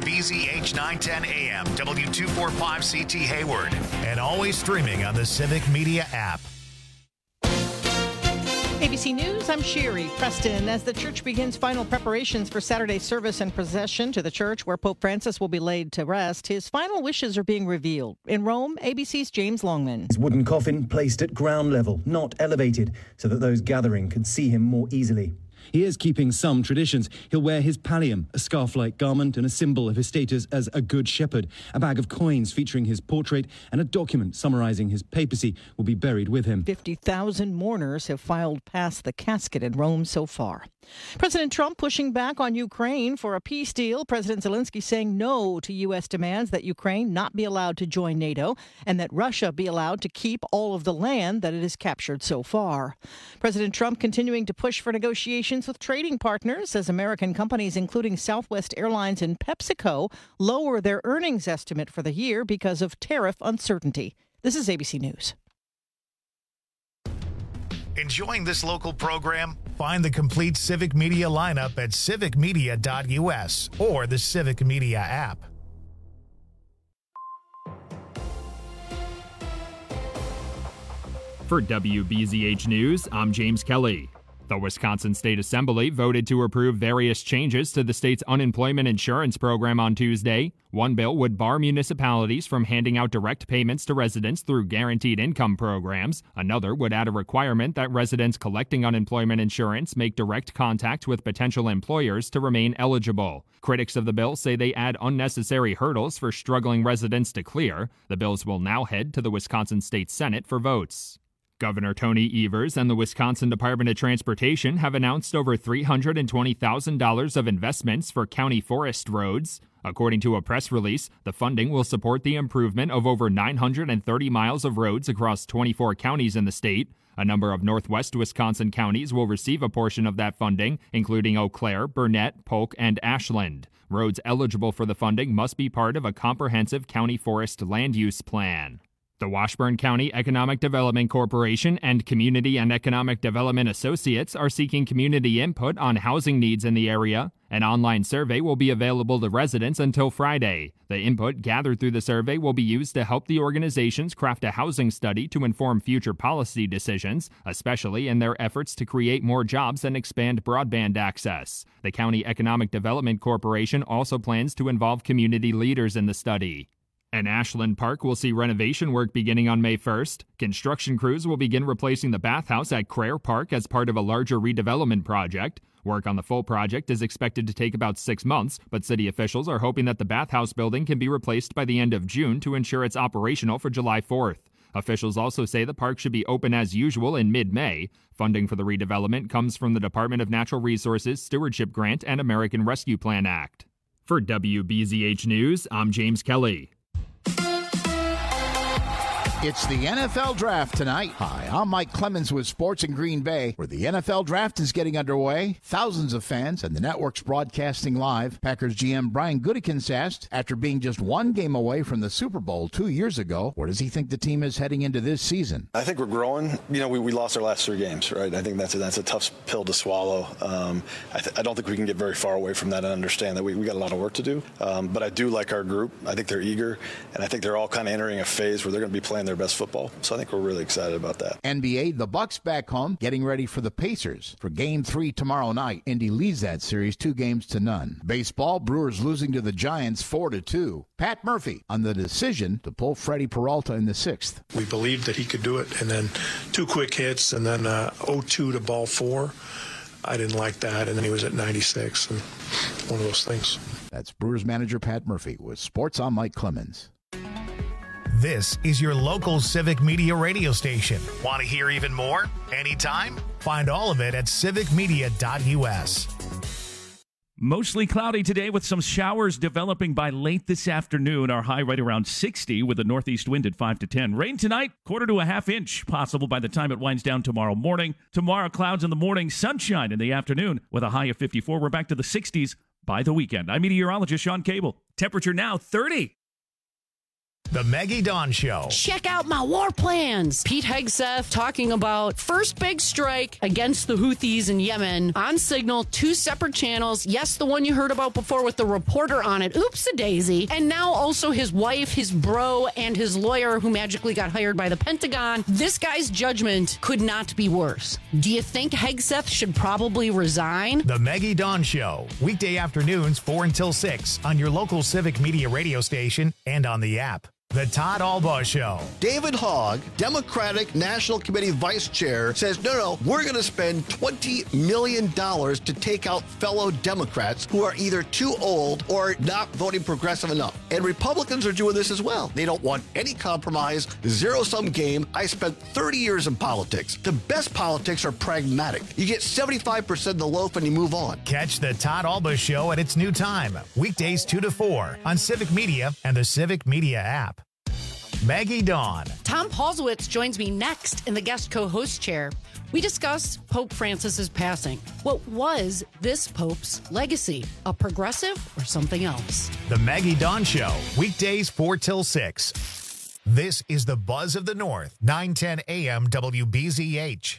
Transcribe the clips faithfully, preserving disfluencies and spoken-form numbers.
B Z H nine ten A M, W two forty-five C T Hayward, and always streaming on the Civic Media app. A B C News, I'm Sherry Preston. As the church begins final preparations for Saturday's service and procession to the church where Pope Francis will be laid to rest, his final wishes are being revealed. In Rome, A B C's James Longman. His wooden coffin placed at ground level, not elevated, so that those gathering could see him more easily. He is keeping some traditions. He'll wear his pallium, a scarf-like garment and a symbol of his status as a good shepherd. A bag of coins featuring his portrait and a document summarizing his papacy will be buried with him. fifty thousand mourners have filed past the casket in Rome so far. President Trump pushing back on Ukraine for a peace deal. President Zelensky saying no to U S demands that Ukraine not be allowed to join NATO and that Russia be allowed to keep all of the land that it has captured so far. President Trump continuing to push for negotiations with trading partners as American companies, including Southwest Airlines and PepsiCo, lower their earnings estimate for the year because of tariff uncertainty. This is A B C News. Enjoying this local program? Find the complete Civic Media lineup at civic media dot U S or the Civic Media app. For W B Z H News, I'm James Kelly. The Wisconsin State Assembly voted to approve various changes to the state's unemployment insurance program on Tuesday. One bill would bar municipalities from handing out direct payments to residents through guaranteed income programs. Another would add a requirement that residents collecting unemployment insurance make direct contact with potential employers to remain eligible. Critics of the bill say they add unnecessary hurdles for struggling residents to clear. The bills will now head to the Wisconsin State Senate for votes. Governor Tony Evers and the Wisconsin Department of Transportation have announced over three hundred twenty thousand dollars of investments for county forest roads. According to a press release, the funding will support the improvement of over nine hundred thirty miles of roads across twenty-four counties in the state. A number of northwest Wisconsin counties will receive a portion of that funding, including Eau Claire, Burnett, Polk, and Ashland. Roads eligible for the funding must be part of a comprehensive county forest land use plan. The Washburn County Economic Development Corporation and Community and Economic Development Associates are seeking community input on housing needs in the area. An online survey will be available to residents until Friday. The input gathered through the survey will be used to help the organizations craft a housing study to inform future policy decisions, especially in their efforts to create more jobs and expand broadband access. The County Economic Development Corporation also plans to involve community leaders in the study. An Ashland Park will see renovation work beginning on May first. Construction crews will begin replacing the bathhouse at Crayer Park as part of a larger redevelopment project. Work on the full project is expected to take about six months, but city officials are hoping that the bathhouse building can be replaced by the end of June to ensure it's operational for July fourth. Officials also say the park should be open as usual in mid-May. Funding for the redevelopment comes from the Department of Natural Resources Stewardship Grant and American Rescue Plan Act. For W B Z H News, I'm James Kelly. It's the N F L Draft tonight. Hi, I'm Mike Clemens with Sports in Green Bay, where the N F L Draft is getting underway. Thousands of fans and the network's broadcasting live. Packers G M Brian Gutekunst asked, after being just one game away from the Super Bowl two years ago, where does he think the team is heading into this season? I think we're growing. You know, we, we lost our last three games, right? I think that's a, that's a tough pill to swallow. Um, I, th- I don't think we can get very far away from that and understand that we, we got a lot of work to do. Um, but I do like our group. I think they're eager, and I think they're all kind of entering a phase where they're going to be playing their best football. So I think we're really excited about that. N B A, the Bucks back home, getting ready for the Pacers for Game three tomorrow night. Indy leads that series two games to none. Baseball, Brewers losing to the Giants four to two. Pat Murphy on the decision to pull Freddie Peralta in the sixth. We believed that he could do it, and then two quick hits, and then uh, oh two to ball four. I didn't like that, and then he was at ninety-six, and one of those things. That's Brewers manager Pat Murphy with Sports on Mike Clemens. This is your local Civic Media radio station. Want to hear even more? Anytime? Find all of it at civic media dot U S. Mostly cloudy today with some showers developing by late this afternoon. Our high right around sixty with a northeast wind at five to ten. Rain tonight, quarter to a half inch possible by the time it winds down tomorrow morning. Tomorrow, clouds in the morning, sunshine in the afternoon with a high of fifty-four. We're back to the sixties by the weekend. I'm meteorologist Sean Cable. Temperature now thirty. The Maggie Dawn Show. Check out my war plans. Pete Hegseth talking about first big strike against the Houthis in Yemen on Signal, two separate channels. Yes, the one you heard about before with the reporter on it. Oops-a-daisy. And now also his wife, his bro, and his lawyer who magically got hired by the Pentagon. This guy's judgment could not be worse. Do you think Hegseth should probably resign? The Maggie Dawn Show. Weekday afternoons, four until six on your local Civic Media radio station and on the app. The Todd Albaugh Show. David Hogg, Democratic National Committee Vice Chair, says, no, no, we're going to spend twenty million dollars to take out fellow Democrats who are either too old or not voting progressive enough. And Republicans are doing this as well. They don't want any compromise, zero-sum game. I spent thirty years in politics. The best politics are pragmatic. You get seventy-five percent of the loaf and you move on. Catch the Todd Albaugh Show at its new time, weekdays two to four on Civic Media and the Civic Media app. Maggie Dawn. Tom Paulsowitz joins me next in the guest co-host chair. We discuss Pope Francis's passing. What was this Pope's legacy? A progressive or something else? The Maggie Dawn Show, weekdays four till six. This is the Buzz of the North, nine ten a m W B Z H.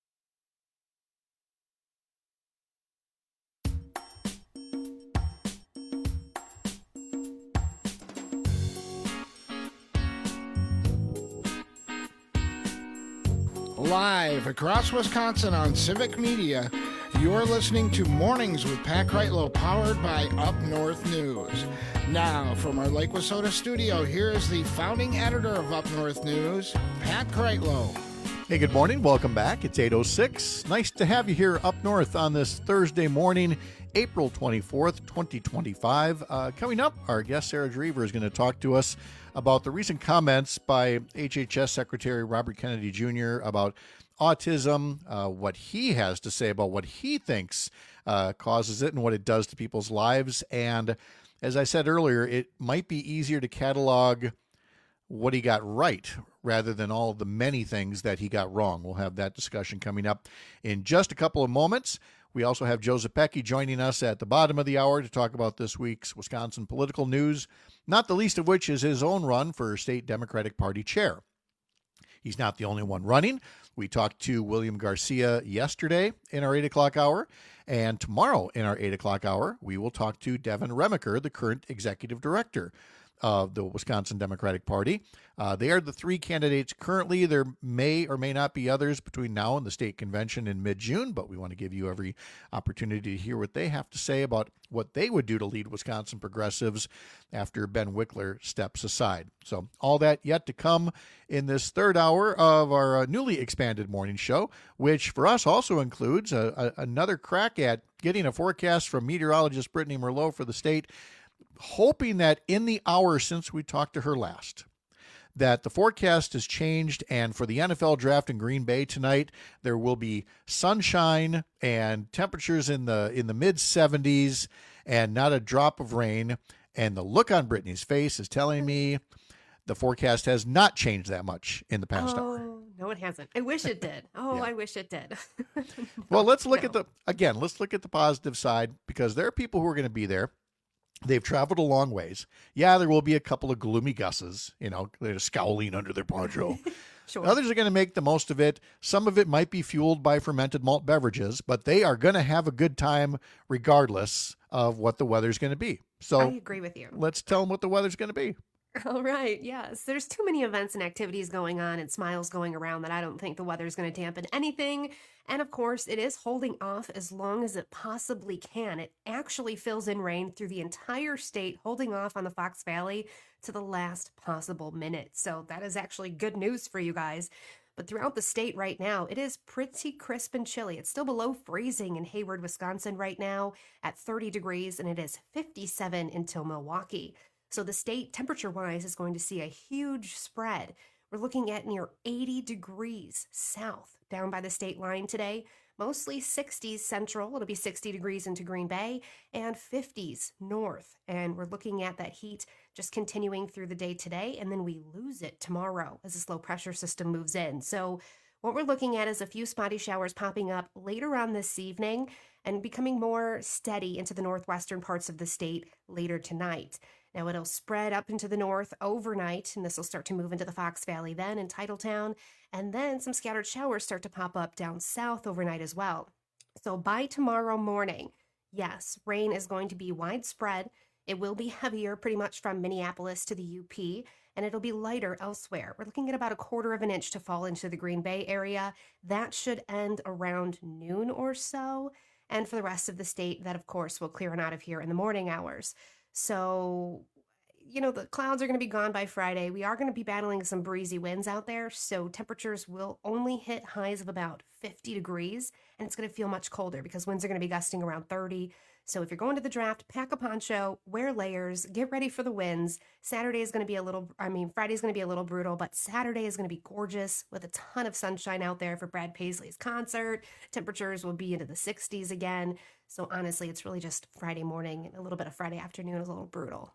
Live across Wisconsin on Civic Media, you're listening to Mornings with Pat Kreitlow, powered by Up North News. Now, from our Lake Wissota studio, here is the founding editor of Up North News, Pat Kreitlow. Hey, good morning. Welcome back. It's eight oh six. Nice to have you here up north on this Thursday morning, April twenty-fourth, twenty twenty-five. Uh, coming up, our guest Sarah Drever is going to talk to us about the recent comments by H H S Secretary Robert Kennedy Junior about autism, uh, what he has to say about what he thinks uh, causes it and what it does to people's lives. And as I said earlier, it might be easier to catalog what he got right rather than all of the many things that he got wrong. We'll have that discussion coming up in just a couple of moments. We also have Joe Zepecki joining us at the bottom of the hour to talk about this week's Wisconsin political news, not the least of which is his own run for state Democratic Party chair. He's not the only one running. We talked to William Garcia yesterday in our eight o'clock hour, and tomorrow in our eight o'clock hour, we will talk to Devin Remaker, the current executive director of the Wisconsin Democratic Party. Uh, they are the three candidates currently. There may or may not be others between now and the state convention in mid-June, but we want to give you every opportunity to hear what they have to say about what they would do to lead Wisconsin progressives after Ben Wickler steps aside. So all that yet to come in this third hour of our uh, newly expanded morning show, which for us also includes a, a, another crack at getting a forecast from meteorologist Brittany Merlot for the state, hoping that in the hour since we talked to her last, that the forecast has changed, and for the N F L draft in Green Bay tonight, there will be sunshine and temperatures in the in the mid seventies and not a drop of rain. And the look on Brittany's face is telling me the forecast has not changed that much in the past oh, hour. No, it hasn't. I wish it did. Oh, Yeah. I wish it did. no, Well, let's look no. at the, again, let's look at the positive side, because there are people who are going to be there. They've traveled a long ways. Yeah, there will be a couple of gloomy gusses, you know, they're scowling under their poncho. Sure. Others are going to make the most of it. Some of it might be fueled by fermented malt beverages, but they are going to have a good time regardless of what the weather's going to be. So I agree with you. Let's tell them what the weather's going to be. All right. Yes. There's too many events and activities going on and smiles going around that I don't think the weather's going to dampen anything. And of course, it is holding off as long as it possibly can. It actually fills in rain through the entire state, holding off on the Fox Valley to the last possible minute. So that is actually good news for you guys. But throughout the state right now, it is pretty crisp and chilly. It's still below freezing in Hayward, Wisconsin right now at thirty degrees, and it is fifty-seven until Milwaukee. So the state, temperature-wise, is going to see a huge spread. We're looking at near eighty degrees south down by the state line today. Mostly sixties central. It'll be sixty degrees into Green Bay and fifties north. And we're looking at that heat just continuing through the day today, and then we lose it tomorrow as this low pressure system moves in. So what we're looking at is a few spotty showers popping up later on this evening and becoming more steady into the northwestern parts of the state later tonight. Now it'll spread up into the north overnight, and this will start to move into the Fox Valley then in Titletown, and then some scattered showers start to pop up down south overnight as well. So by tomorrow morning, yes, rain is going to be widespread. It will be heavier pretty much from Minneapolis to the U P, and it'll be lighter elsewhere. We're looking at about a quarter of an inch to fall into the Green Bay area. That should end around noon or so. And for the rest of the state, that of course will clear on out of here in the morning hours. So, you know, the clouds are going to be gone by Friday. We are going to be battling some breezy winds out there, so temperatures will only hit highs of about fifty degrees, and it's going to feel much colder because winds are going to be gusting around thirty. So if you're going to the draft, pack a poncho, wear layers, get ready for the winds. Saturday is going to be a little, I mean, Friday is going to be a little brutal, but Saturday is going to be gorgeous with a ton of sunshine out there for Brad Paisley's concert. Temperatures will be into the sixties again. So honestly, it's really just Friday morning and a little bit of Friday afternoon is a little brutal.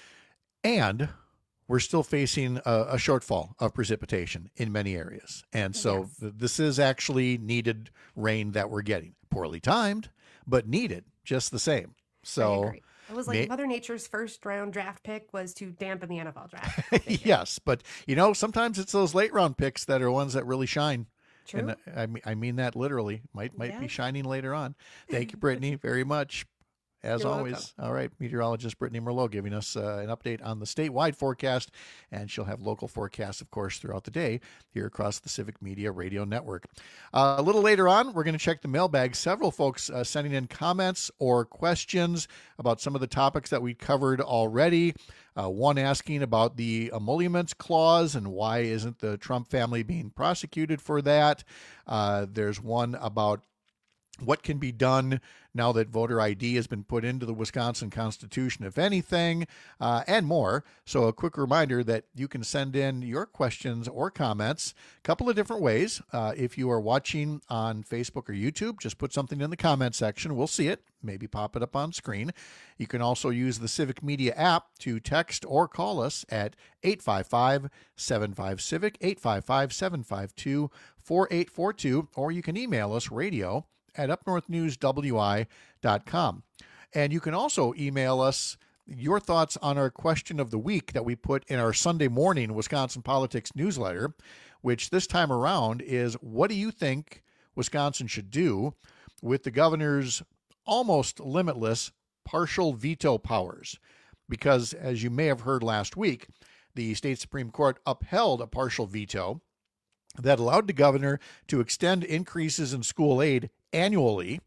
And we're still facing a, a shortfall of precipitation in many areas. And so Yes. th- this is actually needed rain that we're getting. Poorly timed, but needed just the same. I So agree. It was like may- Mother Nature's first round draft pick was to dampen the N F L draft. yes, but you know, sometimes it's those late round picks that are ones that really shine. True. And I mean, I mean that literally. Might might Yeah. be shining later on. Thank you, Brittany, very much. As You're always. welcome. All right, meteorologist Brittany Merlot giving us uh, an update on the statewide forecast, and she'll have local forecasts, of course, throughout the day here across the Civic Media Radio Network. Uh, a little later on, we're going to check the mailbag. Several folks uh, sending in comments or questions about some of the topics that we covered already. Uh, one asking about the emoluments clause and why isn't the Trump family being prosecuted for that. Uh, there's one about what can be done now that voter I D has been put into the Wisconsin Constitution, if anything, uh, and more. So a quick reminder that you can send in your questions or comments a couple of different ways. Uh, if you are watching on Facebook or YouTube, just put something in the comment section. We'll see it. Maybe pop it up on screen. You can also use the Civic Media app to text or call us at eight five five, seven five, CIVIC, eight five five, seven five two, four eight four two, or you can email us radio at up north news w i dot com. And you can also email us your thoughts on our question of the week that we put in our Sunday morning Wisconsin Politics newsletter, which this time around is, what do you think Wisconsin should do with the governor's almost limitless partial veto powers? Because as you may have heard last week, the state Supreme Court upheld a partial veto that allowed the governor to extend increases in school aid annually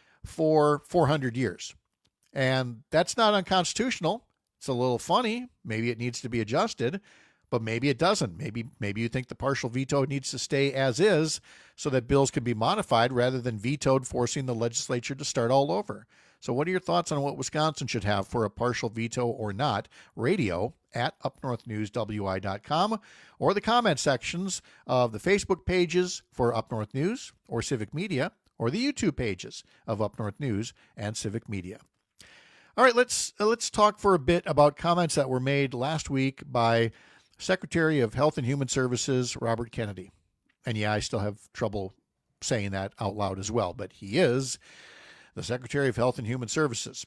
for four hundred years. And that's not unconstitutional. It's a little funny. Maybe it needs to be adjusted, but maybe it doesn't. Maybe maybe you think the partial veto needs to stay as is so that bills can be modified rather than vetoed, forcing the legislature to start all over. So what are your thoughts on what Wisconsin should have for a partial veto or not? Radio at up north news w i dot com, or the comment sections of the Facebook pages for Up North News or Civic Media, or the YouTube pages of Up North News and Civic Media. All right, let's uh, let's talk for a bit about comments that were made last week by Secretary of Health and Human Services Robert Kennedy. And yeah, I still have trouble saying that out loud as well, but he is the Secretary of Health and Human Services.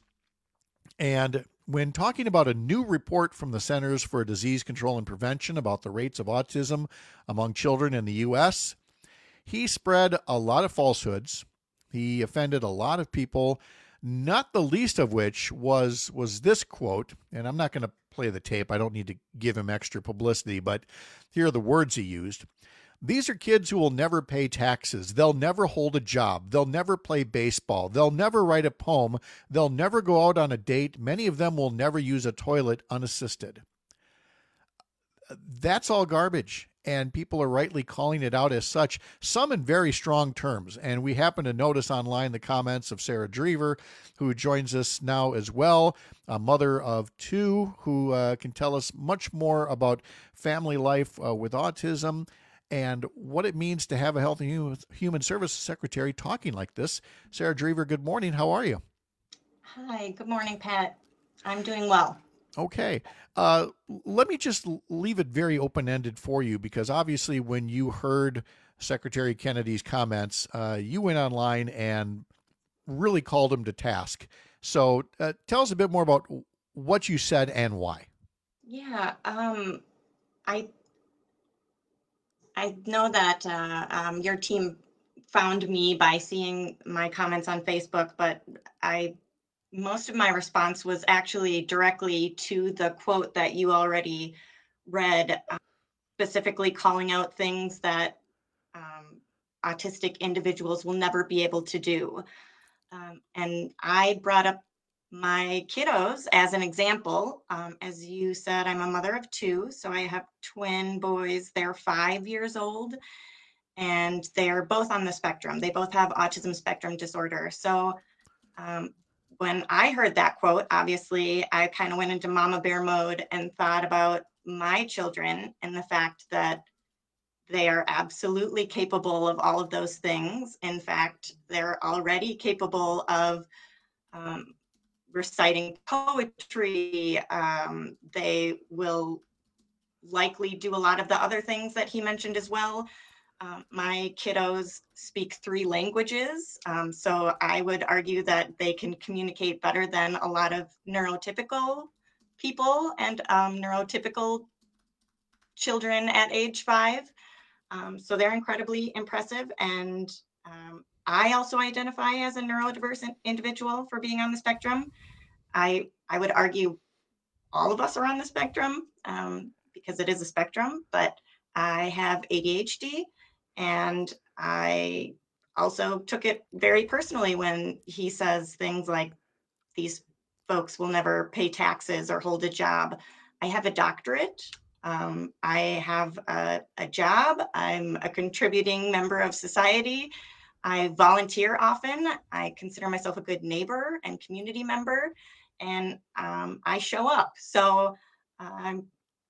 And when talking about a new report from the Centers for Disease Control and Prevention about the rates of autism among children in the U S, he spread a lot of falsehoods. He offended a lot of people, not the least of which was was this quote, and I'm not going to play the tape. I don't need to give him extra publicity, but here are the words he used. These are kids who will never pay taxes. They'll never hold a job. They'll never play baseball. They'll never write a poem. They'll never go out on a date. Many of them will never use a toilet unassisted. That's all garbage, and people are rightly calling it out as such, some in very strong terms. And we happen to notice online the comments of Sarah Drever, who joins us now as well, a mother of two who uh, can tell us much more about family life uh, with autism and what it means to have a Health and Human Services Secretary talking like this. Sarah Drever, good morning. How are you? Hi, good morning, Pat. I'm doing well. Okay. Uh, let me just leave it very open-ended for you, because obviously when you heard Secretary Kennedy's comments, uh, you went online and really called him to task. So uh, tell us a bit more about what you said and why. Yeah, um, I I know that uh, um, your team found me by seeing my comments on Facebook, but I most of my response was actually directly to the quote that you already read, uh, specifically calling out things that um, autistic individuals will never be able to do. Um, and I brought up my kiddos as an example. Um, as you said, I'm a mother of two, so I have twin boys. They're five years old, and they're both on the spectrum. They both have autism spectrum disorder. So um, when I heard that quote, obviously, I kind of went into mama bear mode and thought about my children and the fact that they are absolutely capable of all of those things. In fact, they're already capable of um, reciting poetry. Um, they will likely do a lot of the other things that he mentioned as well. Um, my kiddos speak three languages, um, so I would argue that they can communicate better than a lot of neurotypical people and um, neurotypical children at age five. Um, so they're incredibly impressive. And um, I also identify as a neurodiverse individual for being on the spectrum. I, I would argue all of us are on the spectrum um, because it is a spectrum, but I have A D H D, and I also took it very personally when he says things like, these folks will never pay taxes or hold a job. I have a doctorate. Um, I have a, a job. I'm a contributing member of society. I volunteer often. I consider myself a good neighbor and community member, and um, I show up. So um,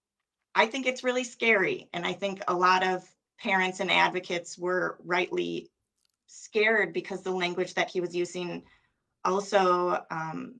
I think it's really scary. And I think a lot of parents and advocates were rightly scared because the language that he was using also um,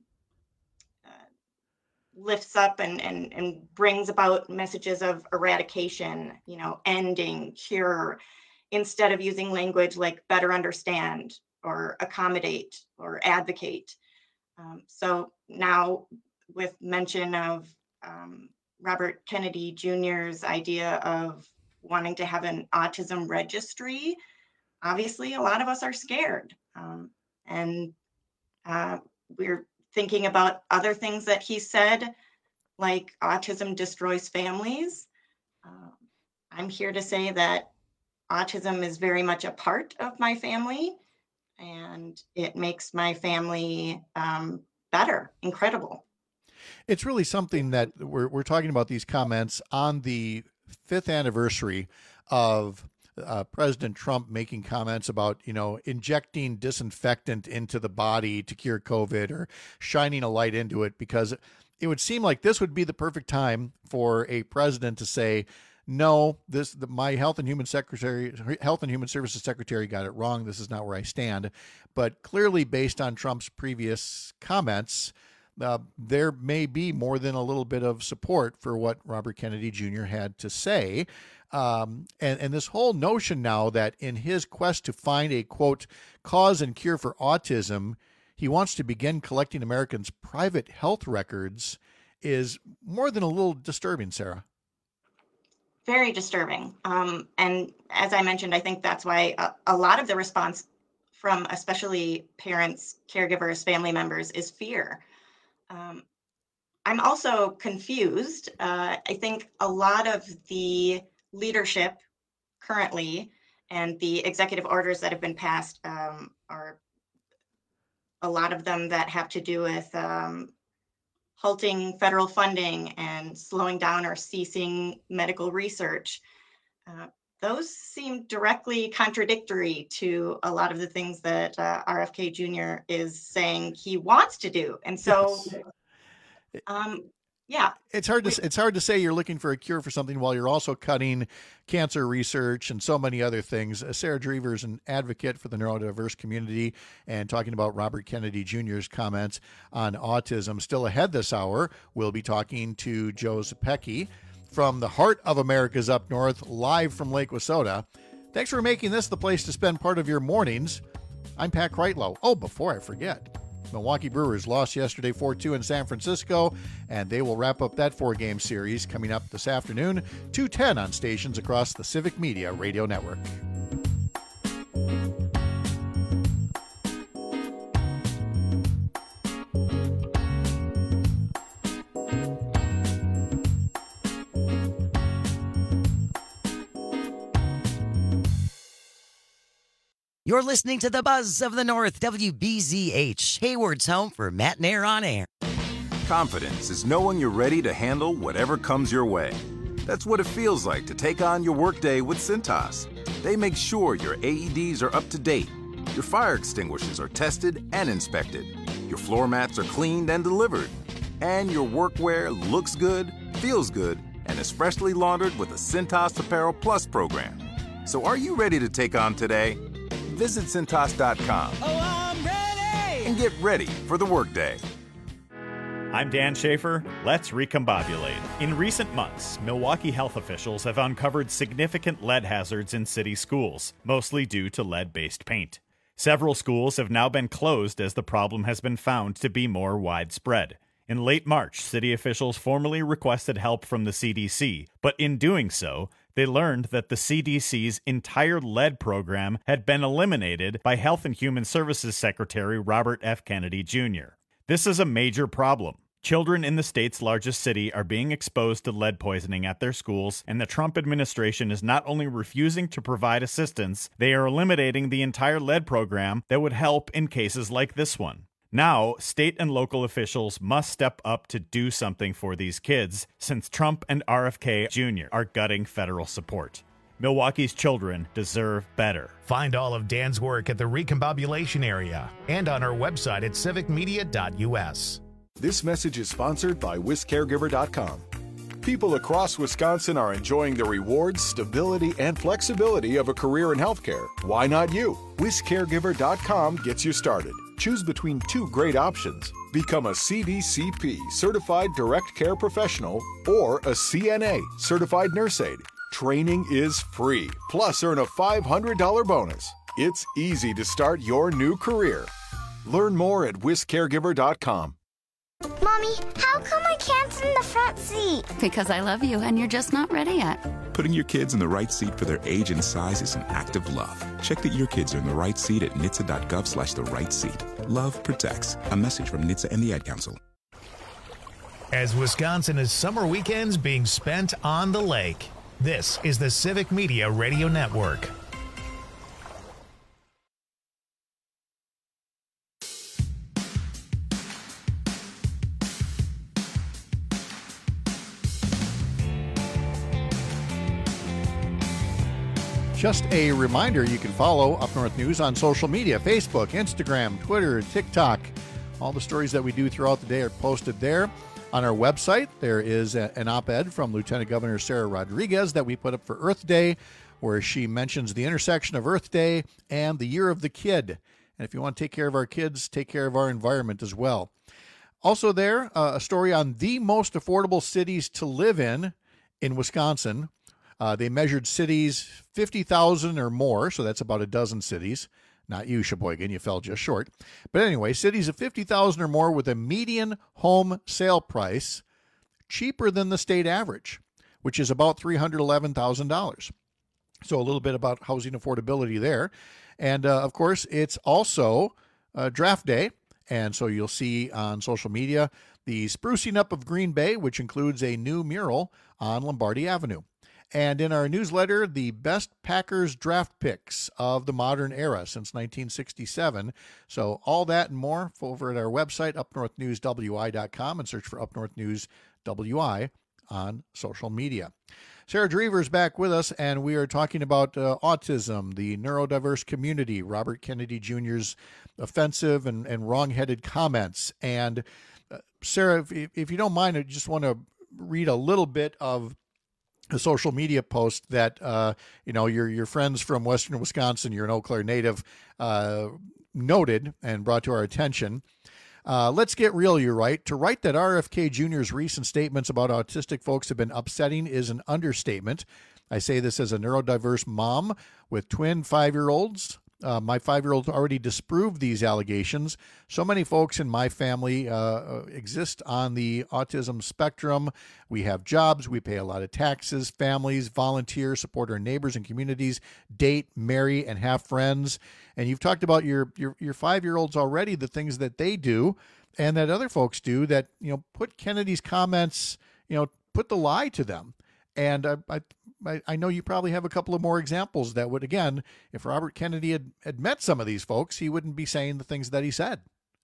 lifts up and, and, and brings about messages of eradication, you know, ending, cure, instead of using language like better understand or accommodate or advocate. Um, so now with mention of um, Robert Kennedy Junior's idea of wanting to have an autism registry, obviously a lot of us are scared. Um, and uh, we're thinking about other things that he said, like autism destroys families. Uh, I'm here to say that autism is very much a part of my family, and it makes my family um, better, incredible. It's really something that we're, we're talking about these comments on the fifth anniversary of Uh, President Trump making comments about, you know, injecting disinfectant into the body to cure COVID or shining a light into it, because it would seem like this would be the perfect time for a president to say, no, this the, my health and human secretary, health and human services secretary got it wrong. This is not where I stand. But clearly, based on Trump's previous comments, uh, there may be more than a little bit of support for what Robert Kennedy Junior had to say. Um, and, and this whole notion now that in his quest to find a, quote, cause and cure for autism, he wants to begin collecting Americans' private health records is more than a little disturbing, Sarah. Very disturbing. Um, and as I mentioned, I think that's why a, a lot of the response from especially parents, caregivers, family members is fear. Um, I'm also confused. Uh, I think a lot of the leadership currently and the executive orders that have been passed um, are a lot of them that have to do with um, halting federal funding and slowing down or ceasing medical research. Uh, those seem directly contradictory to a lot of the things that uh, R F K Junior is saying he wants to do. And so, yes. um, Yeah. It's hard to it's hard to say you're looking for a cure for something while you're also cutting cancer research and so many other things. Uh, Sarah Drever is an advocate for the neurodiverse community and talking about Robert Kennedy Junior's comments on autism. Still ahead this hour, we'll be talking to Joe Zepecki from the heart of America's Up North, live from Lake Wissota. Thanks for making this the place to spend part of your mornings. I'm Pat Kreitlow. Oh, before I forget, Milwaukee Brewers lost yesterday four two in San Francisco, and they will wrap up that four-game series coming up this afternoon, two ten on stations across the Civic Media Radio Network. You're listening to the Buzz of the North, W B Z H, Hayward's home for Matt and Air on Air. Confidence is knowing you're ready to handle whatever comes your way. That's what it feels like to take on your workday with Cintas. They make sure your A E Ds are up to date, your fire extinguishers are tested and inspected, your floor mats are cleaned and delivered, and your workwear looks good, feels good, and is freshly laundered with a Cintas Apparel Plus program. So are you ready to take on today? Visit Cintas dot com. Oh, I'm ready! And get ready for the workday. I'm Dan Schaefer. Let's recombobulate. In recent months, Milwaukee health officials have uncovered significant lead hazards in city schools, mostly due to lead-based paint. Several schools have now been closed as the problem has been found to be more widespread. In late March, city officials formally requested help from the C D C, but in doing so, they learned that the C D C's entire lead program had been eliminated by Health and Human Services Secretary Robert F. Kennedy Junior This is a major problem. Children in the state's largest city are being exposed to lead poisoning at their schools, and the Trump administration is not only refusing to provide assistance, they are eliminating the entire lead program that would help in cases like this one. Now, state and local officials must step up to do something for these kids, since Trump and R F K Junior are gutting federal support. Milwaukee's children deserve better. Find all of Dan's work at the Recombobulation area and on our website at civic media dot u s. This message is sponsored by Wis Caregiver dot com. People across Wisconsin are enjoying the rewards, stability, and flexibility of a career in healthcare. Why not you? Wis Caregiver dot com gets you started. Choose between two great options. Become a C D C P, Certified Direct Care Professional, or a C N A, Certified Nurse Aide. Training is free, plus earn a five hundred dollars bonus. It's easy to start your new career. Learn more at Wis Caregiver dot com. Mommy, how come I can't sit in the front seat? Because I love you and you're just not ready yet. Putting your kids in the right seat for their age and size is an act of love. Check that your kids are in the right seat at N H T S A dot gov slash the right seat. Love protects. A message from N H T S A and the Ad Council. As Wisconsin is summer weekends being spent on the lake, this is the Civic Media Radio Network. Just a reminder, you can follow Up North News on social media, Facebook, Instagram, Twitter, TikTok. All the stories that we do throughout the day are posted there. On our website, there is a, an op-ed from Lieutenant Governor Sarah Rodriguez that we put up for Earth Day, where she mentions the intersection of Earth Day and the Year of the Kid. And if you want to take care of our kids, take care of our environment as well. Also there, uh, a story on the most affordable cities to live in in Wisconsin. Uh, they measured cities fifty thousand or more, so that's about a dozen cities. Not you, Sheboygan, you fell just short. But anyway, cities of fifty thousand or more with a median home sale price cheaper than the state average, which is about three hundred eleven thousand dollars. So a little bit about housing affordability there. And, uh, of course, it's also uh, draft day, and so you'll see on social media the sprucing up of Green Bay, which includes a new mural on Lombardi Avenue. And in our newsletter, the best Packers draft picks of the modern era since nineteen sixty-seven. So all that and more over at our website, up north news w i dot com, and search for Up North News W I on social media. Sarah Drever is back with us, and we are talking about uh, autism, the neurodiverse community, Robert Kennedy Junior's offensive and, and wrong-headed comments. And uh, Sarah, if, if you don't mind, I just want to read a little bit of a social media post that, uh, you know, your your friends from Western Wisconsin, you're an Eau Claire native, uh, noted and brought to our attention. Uh, let's get real, you write. To write that R F K Junior's recent statements about autistic folks have been upsetting is an understatement. I say this as a neurodiverse mom with twin five-year-olds Uh, my five-year-old already disproved these allegations. So many folks in my family uh, exist on the autism spectrum. We have jobs, we pay a lot of taxes, families, volunteer, support our neighbors and communities, date, marry, and have friends. And you've talked about your your, your five-year-olds already, the things that they do and that other folks do that, you know, put Kennedy's comments, you know, put the lie to them. And I, I, I know you probably have a couple of more examples that would, again, if Robert Kennedy had, had met some of these folks, he wouldn't be saying the things that he said.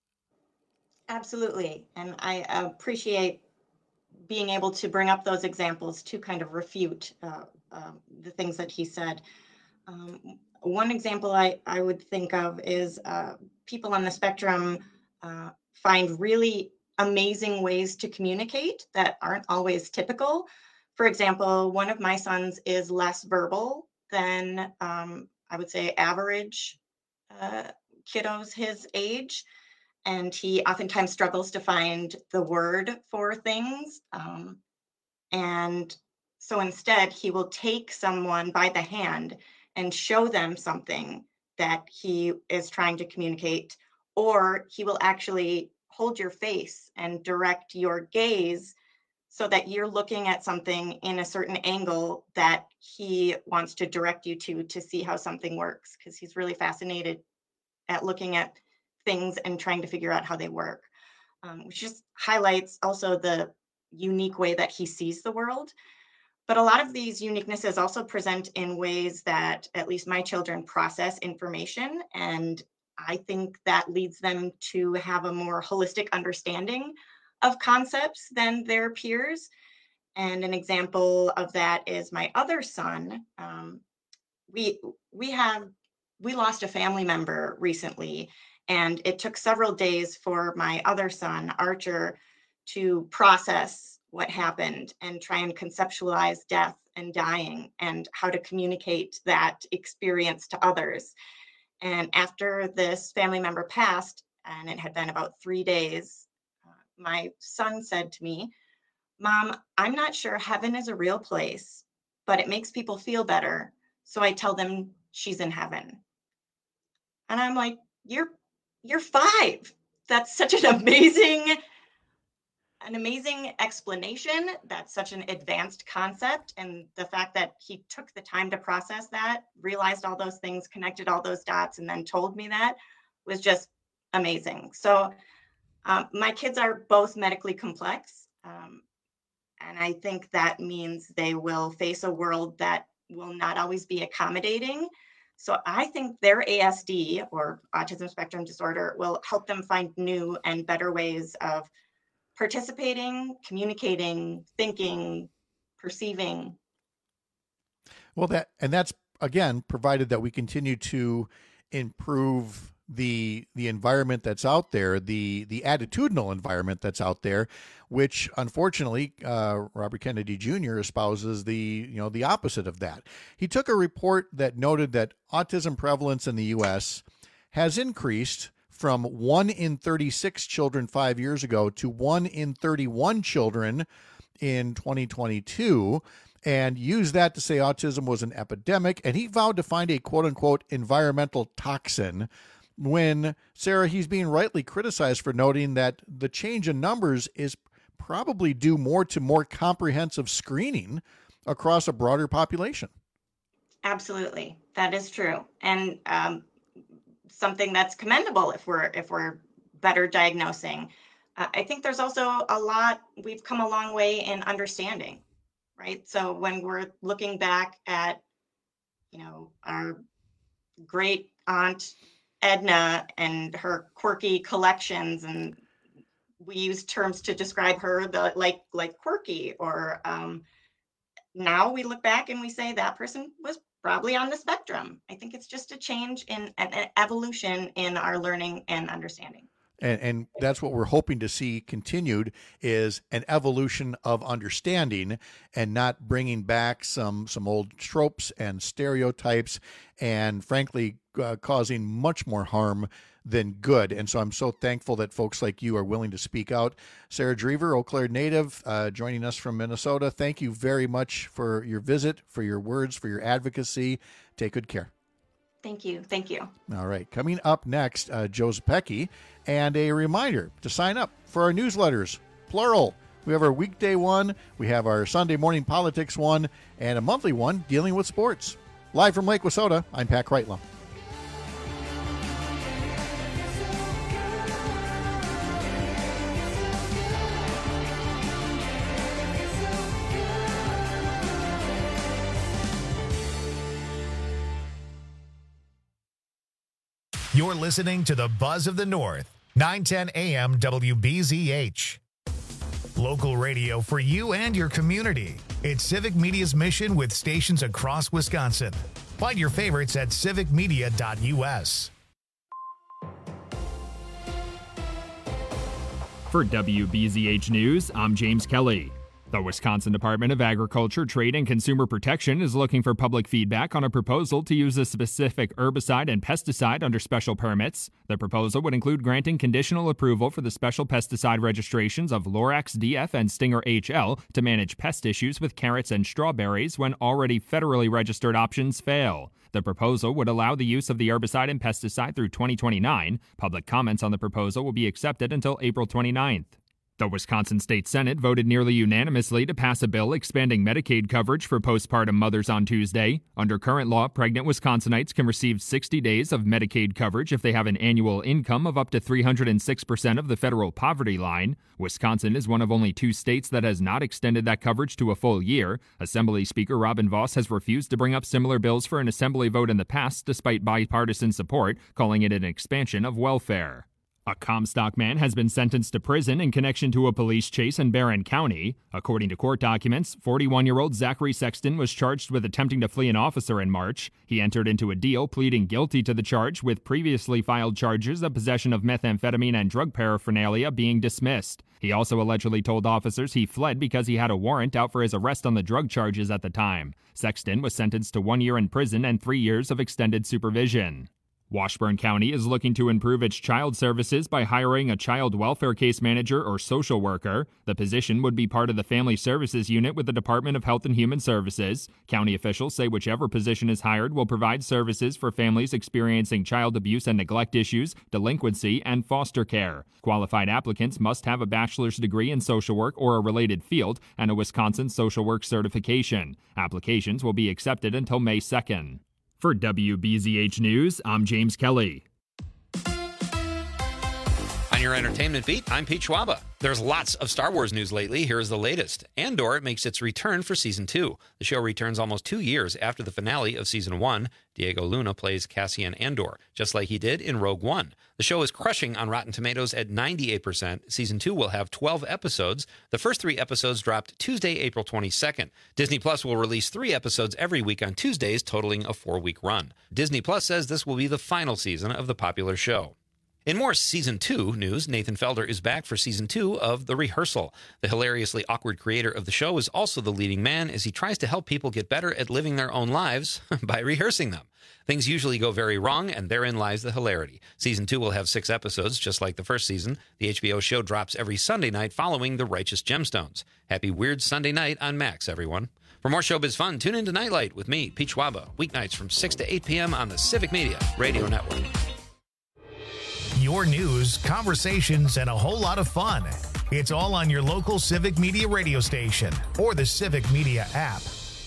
Absolutely. And I appreciate being able to bring up those examples to kind of refute uh, uh, the things that he said. Um, one example I, I would think of is uh, people on the spectrum uh, find really amazing ways to communicate that aren't always typical. For example, one of my sons is less verbal than um, I would say average uh, kiddos his age, and he oftentimes struggles to find the word for things. Um, and so instead, he will take someone by the hand and show them something that he is trying to communicate, or he will actually hold your face and direct your gaze so that you're looking at something in a certain angle that he wants to direct you to, to see how something works, because he's really fascinated at looking at things and trying to figure out how they work, um, which just highlights also the unique way that he sees the world. But a lot of these uniquenesses also present in ways that at least my children process information. And I think that leads them to have a more holistic understanding of concepts than their peers. And an example of that is my other son. Um, we we have we lost a family member recently, and it took several days for my other son, Archer, to process what happened and try and conceptualize death and dying and how to communicate that experience to others. And after this family member passed, and it had been about three days, uh, my son said to me, "Mom, I'm not sure heaven is a real place, but it makes people feel better. So I tell them she's in heaven." And I'm like, you're, you're five. That's such an amazing, an amazing explanation. That's such an advanced concept. And the fact that he took the time to process that, realized all those things, connected all those dots, and then told me that was just amazing. So um, my kids are both medically complex. Um, and I think that means they will face a world that will not always be accommodating. So I think their A S D, or autism spectrum disorder, will help them find new and better ways of participating, communicating, thinking, perceiving. Well, that and that's again provided that we continue to improve the the environment that's out there, the the attitudinal environment that's out there, which unfortunately uh, Robert Kennedy Junior espouses the you know the opposite of that. He took a report that noted that autism prevalence in the U S has increased from one in thirty-six children five years ago to one in thirty-one children in twenty twenty-two, and used that to say autism was an epidemic. And he vowed to find a quote-unquote environmental toxin when, Sarah, he's being rightly criticized for noting that the change in numbers is probably due more to more comprehensive screening across a broader population. Absolutely. That is true. And um, something that's commendable if we're if we're better diagnosing. Uh, I think there's also a lot, we've come a long way in understanding, right? So when we're looking back at, you know, our great aunt Edna and her quirky collections, and we use terms to describe her the like like quirky, or um, now we look back and we say that person was probably on the spectrum. I think it's just a change in an, an evolution in our learning and understanding. And, and that's what we're hoping to see continued, is an evolution of understanding and not bringing back some some old tropes and stereotypes and, frankly, uh, causing much more harm than good. And so I'm so thankful that folks like you are willing to speak out. Sarah Drever, Eau Claire native, uh, joining us from Minnesota. Thank you very much for your visit, for your words, for your advocacy. Take good care. Thank you. Thank you. All right. Coming up next, uh, Joe Zepecki, and a reminder to sign up for our newsletters, plural. We have our weekday one, we have our Sunday morning politics one, and a monthly one dealing with sports. Live from Lake Wissota, I'm Pat Kreitlow. You're listening to the Buzz of the North, nine ten A M W B Z H. Local radio for you and your community. It's Civic Media's mission with stations across Wisconsin. Find your favorites at civic media dot U S. For W B Z H News, I'm James Kelly. The Wisconsin Department of Agriculture, Trade, and Consumer Protection is looking for public feedback on a proposal to use a specific herbicide and pesticide under special permits. The proposal would include granting conditional approval for the special pesticide registrations of Lorax D F and Stinger H L to manage pest issues with carrots and strawberries when already federally registered options fail. The proposal would allow the use of the herbicide and pesticide through twenty twenty-nine. Public comments on the proposal will be accepted until April twenty-ninth. The Wisconsin State Senate voted nearly unanimously to pass a bill expanding Medicaid coverage for postpartum mothers on Tuesday. Under current law, pregnant Wisconsinites can receive sixty days of Medicaid coverage if they have an annual income of up to three hundred six percent of the federal poverty line. Wisconsin is one of only two states that has not extended that coverage to a full year. Assembly Speaker Robin Vos has refused to bring up similar bills for an Assembly vote in the past despite bipartisan support, calling it an expansion of welfare. A Comstock man has been sentenced to prison in connection to a police chase in Barron County. According to court documents, forty-one-year-old Zachary Sexton was charged with attempting to flee an officer in March. He entered into a deal pleading guilty to the charge, with previously filed charges of possession of methamphetamine and drug paraphernalia being dismissed. He also allegedly told officers he fled because he had a warrant out for his arrest on the drug charges at the time. Sexton was sentenced to one year in prison and three years of extended supervision. Washburn County is looking to improve its child services by hiring a child welfare case manager or social worker. The position would be part of the Family Services Unit with the Department of Health and Human Services. County officials say whichever position is hired will provide services for families experiencing child abuse and neglect issues, delinquency, and foster care. Qualified applicants must have a bachelor's degree in social work or a related field and a Wisconsin social work certification. Applications will be accepted until May second. For W B Z H News, I'm James Kelly. On your entertainment beat, I'm Pete Schwaba. There's lots of Star Wars news lately. Here's the latest. Andor makes its return for Season two. The show returns almost two years after the finale of Season one. Diego Luna plays Cassian Andor, just like he did in Rogue One. The show is crushing on Rotten Tomatoes at ninety-eight percent. Season two will have twelve episodes. The first three episodes dropped Tuesday, April twenty-second. Disney Plus will release three episodes every week on Tuesdays, totaling a four-week run. Disney Plus says this will be the final season of the popular show. In more Season two news, Nathan Felder is back for Season two of The Rehearsal. The hilariously awkward creator of the show is also the leading man as he tries to help people get better at living their own lives by rehearsing them. Things usually go very wrong, and therein lies the hilarity. Season two will have six episodes, just like the first season. The H B O show drops every Sunday night following The Righteous Gemstones. Happy Weird Sunday night on Max, everyone. For more showbiz fun, tune in to Nightlight with me, Pete Schwaba, weeknights from six to eight p.m. on the Civic Media Radio Network. Your news, conversations, and a whole lot of fun. It's all on your local Civic Media radio station or the Civic Media app.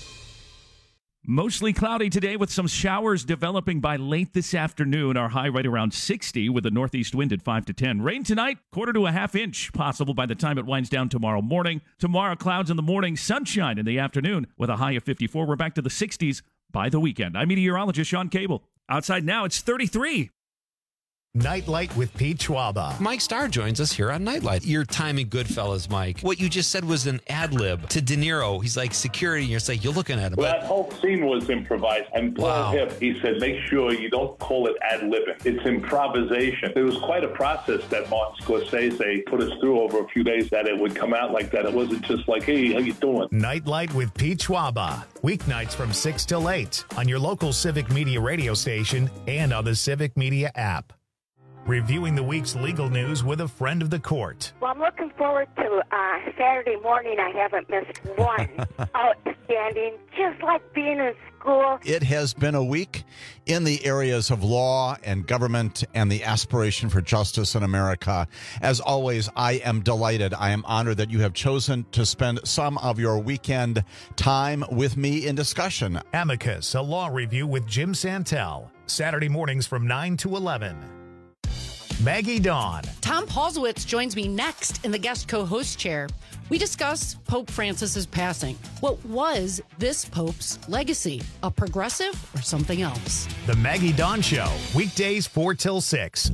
Mostly cloudy today with some showers developing by late this afternoon. Our high right around sixty with a northeast wind at five to ten. Rain tonight, quarter to a half inch possible by the time it winds down tomorrow morning. Tomorrow, clouds in the morning, sunshine in the afternoon with a high of fifty-four. We're back to the sixties by the weekend. I'm meteorologist Sean Cable. Outside now, it's thirty-three. Nightlight with Pete Schwaba. Mike Starr joins us here on Nightlight. Your timing, Goodfellas, Mike. What you just said was an ad lib to De Niro. He's like security, and you're like, you're looking at him. Well, that whole scene was improvised. And Paul Wow. Hip, he said, make sure you don't call it ad libbing. It's improvisation. It was quite a process that Martin Scorsese put us through over a few days, that it would come out like that. It wasn't just like, hey, how you doing? Nightlight with Pete Schwaba. Weeknights from six till eight on your local Civic Media radio station and on the Civic Media app. reviewing the week's legal news with a friend of the court. Well, I'm looking forward to uh, Saturday morning. I haven't missed one. Outstanding, just like being in school. It has been a week in the areas of law and government and the aspiration for justice in America. As always, I am delighted. I am honored that you have chosen to spend some of your weekend time with me in discussion. Amicus, a law review with Jim Santel. Saturday mornings from nine to eleven. Maggie Dawn. Tom Paulsowitz joins me next in the guest co-host chair. We discuss Pope Francis's passing. What was this Pope's legacy? A progressive or something else? The Maggie Dawn Show, weekdays four till six.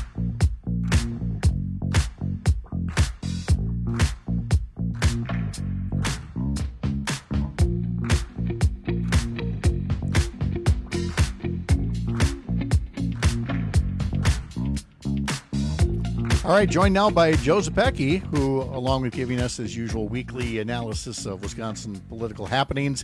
All right, joined now by Joe Zepecki, who, along with giving us his usual weekly analysis of Wisconsin political happenings,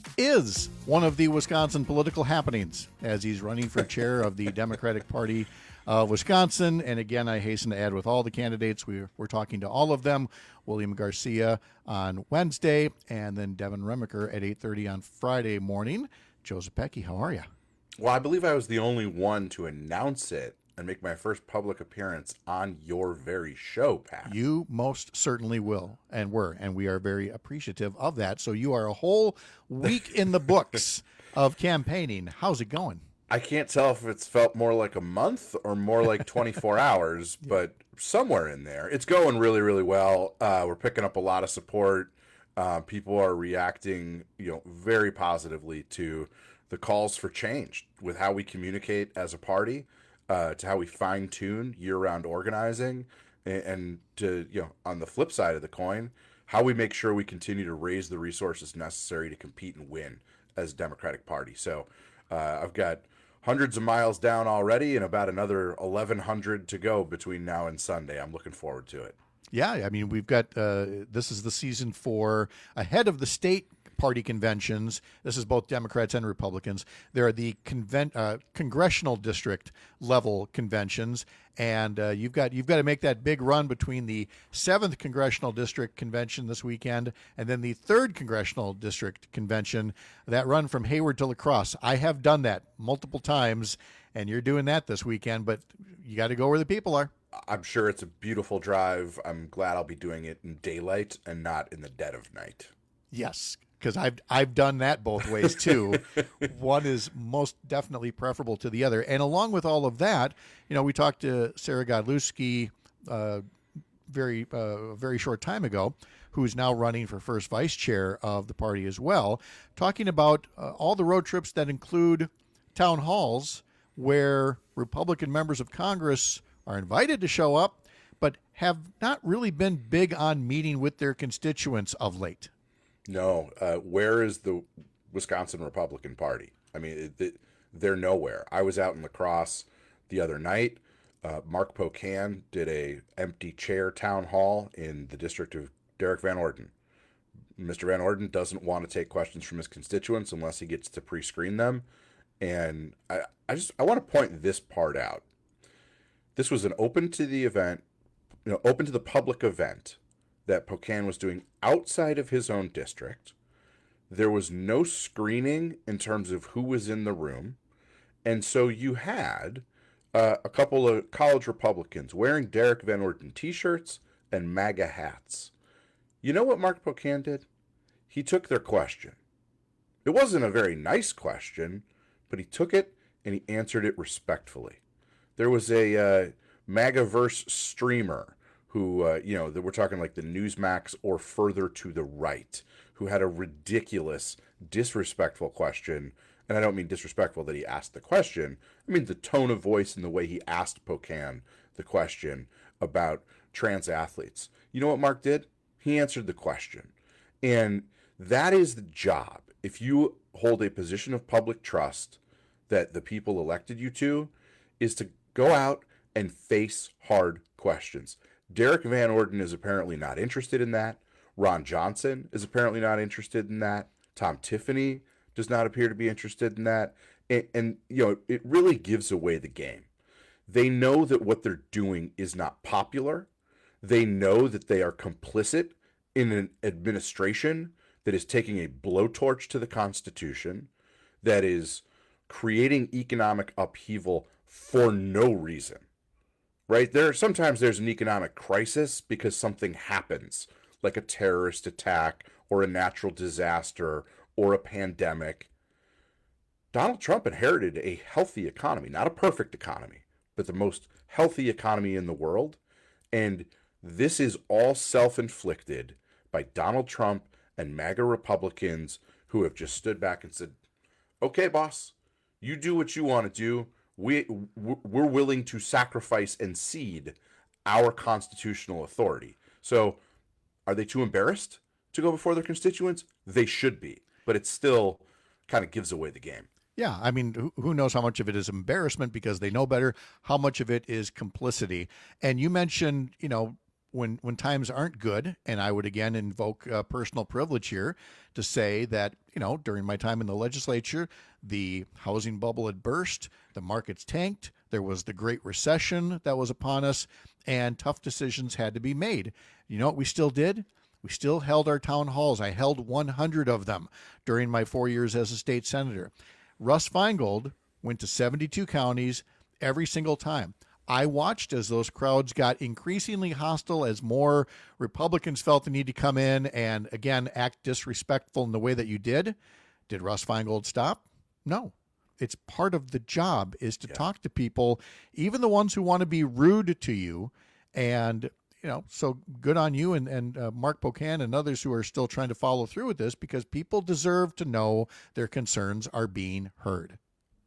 is one of the Wisconsin political happenings as he's running for chair of the Democratic Party of Wisconsin. And again, I hasten to add, with all the candidates, we're, we're talking to all of them. William Garcia on Wednesday, and then Devin Remiker at eight thirty on Friday morning. Joe Zepecki, how are you? Well, I believe I was the only one to announce it and make my first public appearance on your very show, Pat. You most certainly will, and were, and we are very appreciative of that. So you are a whole week in the books of campaigning. How's it going? I can't tell if it's felt more like a month or more like twenty-four hours, but somewhere in there. It's going really, really well. Uh, we're picking up a lot of support. Uh, people are reacting, you know, very positively to the calls for change with how we communicate as a party. Uh, to how we fine-tune year-round organizing, and, and to, you know, on the flip side of the coin, how we make sure we continue to raise the resources necessary to compete and win as a Democratic Party. So uh, I've got hundreds of miles down already and about another eleven hundred to go between now and Sunday. I'm looking forward to it. Yeah, I mean, we've got, uh, this is the season for, ahead of the state party conventions. This is both Democrats and Republicans. There are the conven- uh, congressional district level conventions, and uh, you've got you've got to make that big run between the seventh congressional district convention this weekend and then the third congressional district convention. That run from Hayward to La Crosse. I have done that multiple times, and you're doing that this weekend. But you got to go where the people are. I'm sure it's a beautiful drive. I'm glad I'll be doing it in daylight and not in the dead of night. Yes, because I've I've done that both ways too. One is most definitely preferable to the other. And along with all of that, you know, we talked to Sarah Godlewski uh, very uh, very short time ago, who's now running for first vice chair of the party as well, talking about uh, all the road trips that include town halls where Republican members of Congress are invited to show up, but have not really been big on meeting with their constituents of late. No, uh, where is the Wisconsin Republican Party? I mean, it, it, they're nowhere. I was out in La Crosse the other night. Uh, Mark Pocan did a empty chair town hall in the district of Derek Van Orden. Mister Van Orden doesn't want to take questions from his constituents unless he gets to pre-screen them. And I, I just I want to point this part out. This was an open to the event, you know, open to the public event that Pocan was doing outside of his own district. There was no screening in terms of who was in the room. And so you had uh, a couple of college Republicans wearing Derek Van Orden t-shirts and MAGA hats. You know what Mark Pocan did? He took their question. It wasn't a very nice question, but he took it and he answered it respectfully. There was a uh, MAGAverse streamer who, uh, you know, we're talking like the Newsmax or further to the right, who had a ridiculous, disrespectful question. And I don't mean disrespectful that he asked the question. I mean the tone of voice and the way he asked Pocan the question about trans athletes. You know what Mark did? He answered the question. And that is the job. If you hold a position of public trust that the people elected you to, is to go out and face hard questions. Derek Van Orden is apparently not interested in that. Ron Johnson is apparently not interested in that. Tom Tiffany does not appear to be interested in that. And, and you know, it really gives away the game. They know that what they're doing is not popular. They know that they are complicit in an administration that is taking a blowtorch to the Constitution, that is creating economic upheaval for no reason. Right? There sometimes there's an economic crisis because something happens, like a terrorist attack or a natural disaster or a pandemic. Donald Trump inherited a healthy economy, not a perfect economy, but the most healthy economy in the world. And this is all self-inflicted by Donald Trump and MAGA Republicans who have just stood back and said, okay, boss, you do what you want to do. We, we're willing to sacrifice and cede our constitutional authority. So are they too embarrassed to go before their constituents? They should be, but it still kind of gives away the game. Yeah, I mean, who knows how much of it is embarrassment because they know better, how much of it is complicity. And you mentioned, you know, when when times aren't good, and I would again invoke uh, personal privilege here to say that, you know, during my time in the legislature, the housing bubble had burst, the markets tanked, there was the Great Recession that was upon us, and tough decisions had to be made. You know what we still did? We still held our town halls. I held one hundred of them during my four years as a state senator. Russ Feingold went to seventy-two counties every single time. I watched as those crowds got increasingly hostile as more Republicans felt the need to come in and, again, act disrespectful in the way that you did. Did Russ Feingold stop? No. It's part of the job is to yeah. talk to people, even the ones who want to be rude to you. And, you know, so good on you and, and uh, Mark Pocan and others who are still trying to follow through with this, because people deserve to know their concerns are being heard.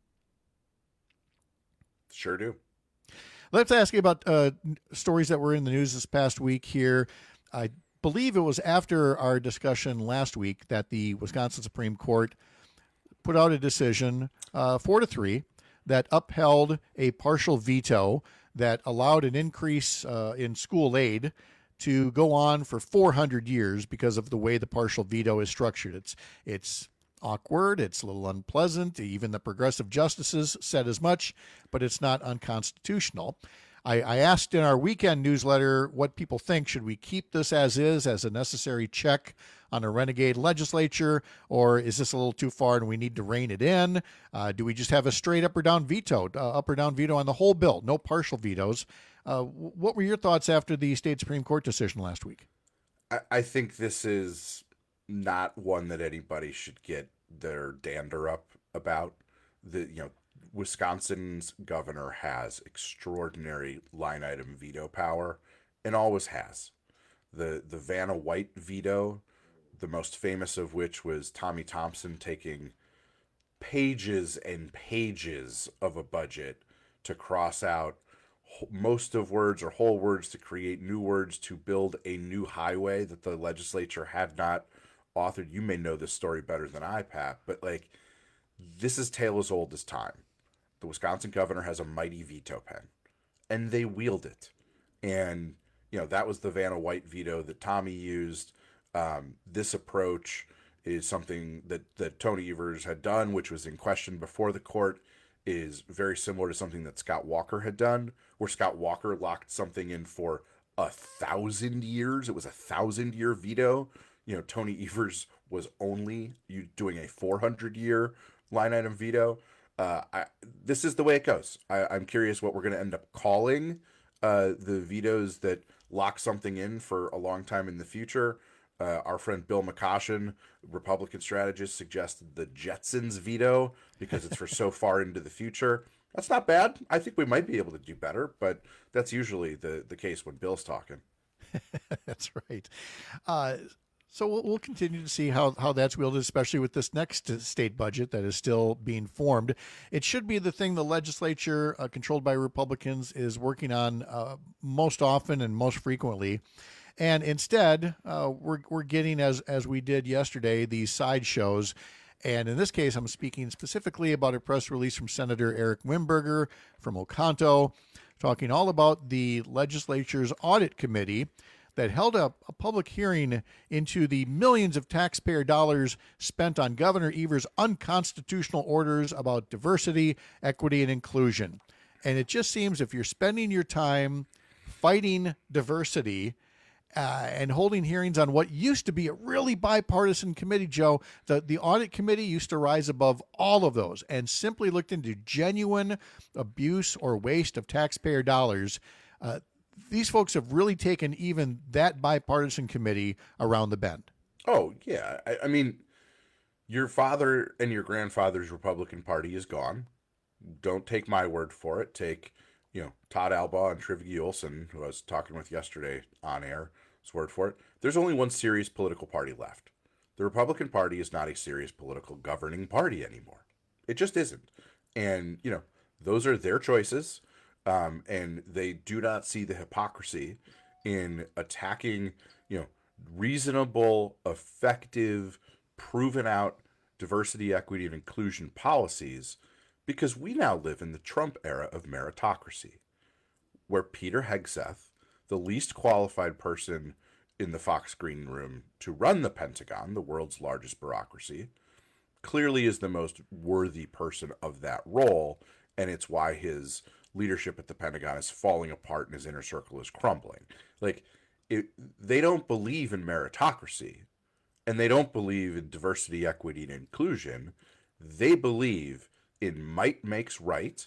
Sure do. Let's ask you about uh, stories that were in the news this past week here. I believe it was after our discussion last week that the Wisconsin Supreme Court put out a decision, uh, four to three, that upheld a partial veto that allowed an increase uh, in school aid to go on for four hundred years because of the way the partial veto is structured. It's it's awkward, it's a little unpleasant. Even the progressive justices said as much, but it's not unconstitutional. I, I asked in our weekend newsletter what people think. Should we keep this as is, as a necessary check on a renegade legislature, or is this a little too far and we need to rein it in? Uh, do we just have a straight up or down veto, uh, up or down veto on the whole bill, no partial vetoes? Uh, what were your thoughts after the state Supreme Court decision last week? I, I think this is not one that anybody should get their dander up about. The you know Wisconsin's governor has extraordinary line item veto power and always has. The the Vanna White veto, the most famous of which was Tommy Thompson taking pages and pages of a budget to cross out most of words or whole words to create new words to build a new highway that the legislature had not authored. You may know this story better than I, Pat, but like, this is tale as old as time. The Wisconsin governor has a mighty veto pen, and they wield it. And, you know, that was the Vanna White veto that Tommy used. Um, this approach is something that, that Tony Evers had done, which was in question before the court, is very similar to something that Scott Walker had done, where Scott Walker locked something in for a thousand years. It was a thousand year veto. You know, Tony Evers was only you doing a four hundred year line item veto. Uh, I, this is the way it goes. I, I'm curious what we're going to end up calling uh, the vetoes that lock something in for a long time in the future. Uh, our friend Bill McCoshen, Republican strategist, suggested the Jetsons veto because it's for so far into the future. That's not bad. I think we might be able to do better, but that's usually the, the case when Bill's talking. That's right. Uh, So we'll, we'll continue to see how, how that's wielded, especially with this next state budget that is still being formed. It should be the thing the legislature, uh, controlled by Republicans, is working on uh, most often and most frequently. And instead, uh, we're we're getting, as as we did yesterday, these sideshows. And in this case, I'm speaking specifically about a press release from Senator Eric Wimberger from Oconto, talking all about the legislature's audit committee that held up a public hearing into the millions of taxpayer dollars spent on Governor Evers' unconstitutional orders about diversity, equity, and inclusion. And it just seems if you're spending your time fighting diversity uh, and holding hearings on what used to be a really bipartisan committee, Joe, the, the audit committee used to rise above all of those and simply looked into genuine abuse or waste of taxpayer dollars. Uh, these folks have really taken even that bipartisan committee around the bend. Oh, yeah. I, I mean, your father and your grandfather's Republican Party is gone. Don't take my word for it. Take, you know, Todd Albaugh and Trivigi Olson, who I was talking with yesterday on air, his word for it. There's only one serious political party left. The Republican Party is not a serious political governing party anymore. It just isn't. And, you know, those are their choices. Um, and they do not see the hypocrisy in attacking, you know, reasonable, effective, proven out diversity, equity, and inclusion policies, because we now live in the Trump era of meritocracy, where Peter Hegseth, the least qualified person in the Fox Green Room to run the Pentagon, the world's largest bureaucracy, clearly is the most worthy person of that role, and it's why his leadership at the Pentagon is falling apart and his inner circle is crumbling. Like, it, they don't believe in meritocracy, and they don't believe in diversity, equity, and inclusion. They believe in might makes right,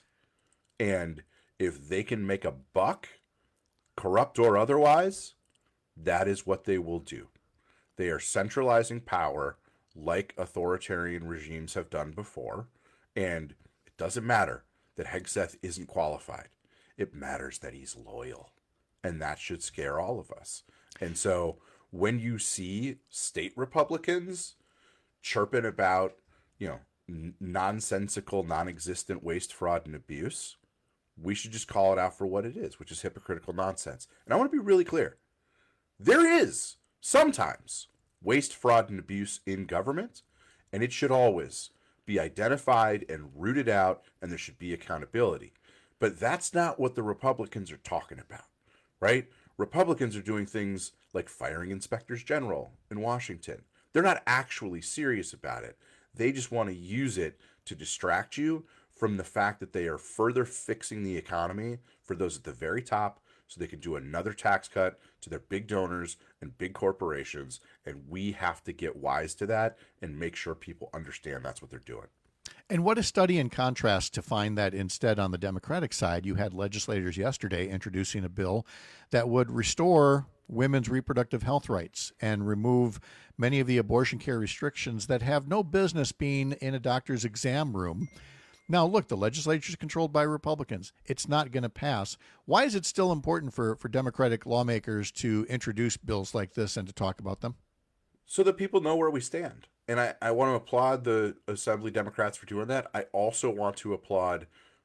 and if they can make a buck, corrupt or otherwise, that is what they will do. They are centralizing power like authoritarian regimes have done before, and it doesn't matter that Hegseth isn't qualified. It matters that he's loyal, and that should scare all of us. And so when you see state Republicans chirping about, you know, n- nonsensical, non-existent waste, fraud, and abuse, we should just call it out for what it is, which is hypocritical nonsense. And I want to be really clear. There is sometimes waste, fraud, and abuse in government, and it should always be identified and rooted out, and there should be accountability. But that's not what the Republicans are talking about, right? Republicans are doing things like firing inspectors general in Washington. They're not actually serious about it. They just want to use it to distract you from the fact that they are further fixing the economy for those at the very top so they can do another tax cut to their big donors and big corporations. And we have to get wise to that and make sure people understand that's what they're doing. And what a study in contrast to find that instead on the Democratic side, you had legislators yesterday introducing a bill that would restore women's reproductive health rights and remove many of the abortion care restrictions that have no business being in a doctor's exam room. Now, look, the legislature is controlled by Republicans. It's not going to pass. Why is it still important for, for Democratic lawmakers to introduce bills like this and to talk about them? So that people know where we stand. And I, I want to applaud the Assembly Democrats for doing that. I also want to applaud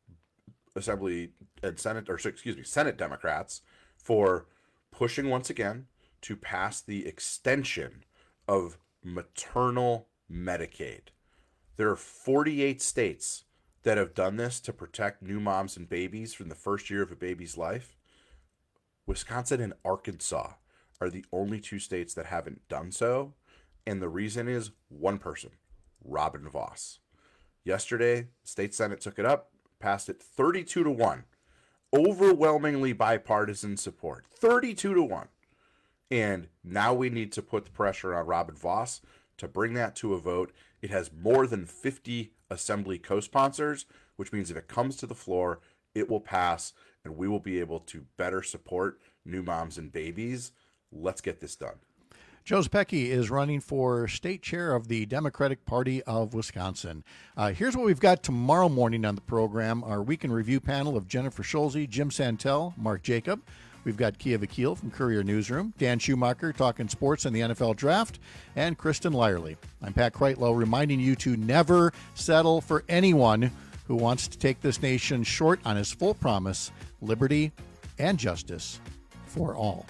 Assembly and Senate, or excuse me, Senate Democrats for pushing once again to pass the extension of maternal Medicaid. There are forty-eight states that have done this to protect new moms and babies from the first year of a baby's life. Wisconsin and Arkansas are the only two states that haven't done so. And the reason is one person, Robin Vos. Yesterday, the state Senate took it up, passed it thirty-two to one. Overwhelmingly bipartisan support, thirty-two to one. And now we need to put the pressure on Robin Vos to bring that to a vote. It has more than fifty Assembly co-sponsors, which means if it comes to the floor, it will pass, and we will be able to better support new moms and babies. Let's get this done. Joe Zepecki is running for state chair of the Democratic Party of Wisconsin. Uh, here's what we've got tomorrow morning on the program. Our week in review panel of Jennifer Schulze, Jim Santel, Mark Jacob. We've got Kia Vakil from Courier Newsroom, Dan Schumacher talking sports and the N F L draft, and Kristen Lyerly. I'm Pat Kreitlow reminding you to never settle for anyone who wants to take this nation short on his full promise, liberty and justice for all.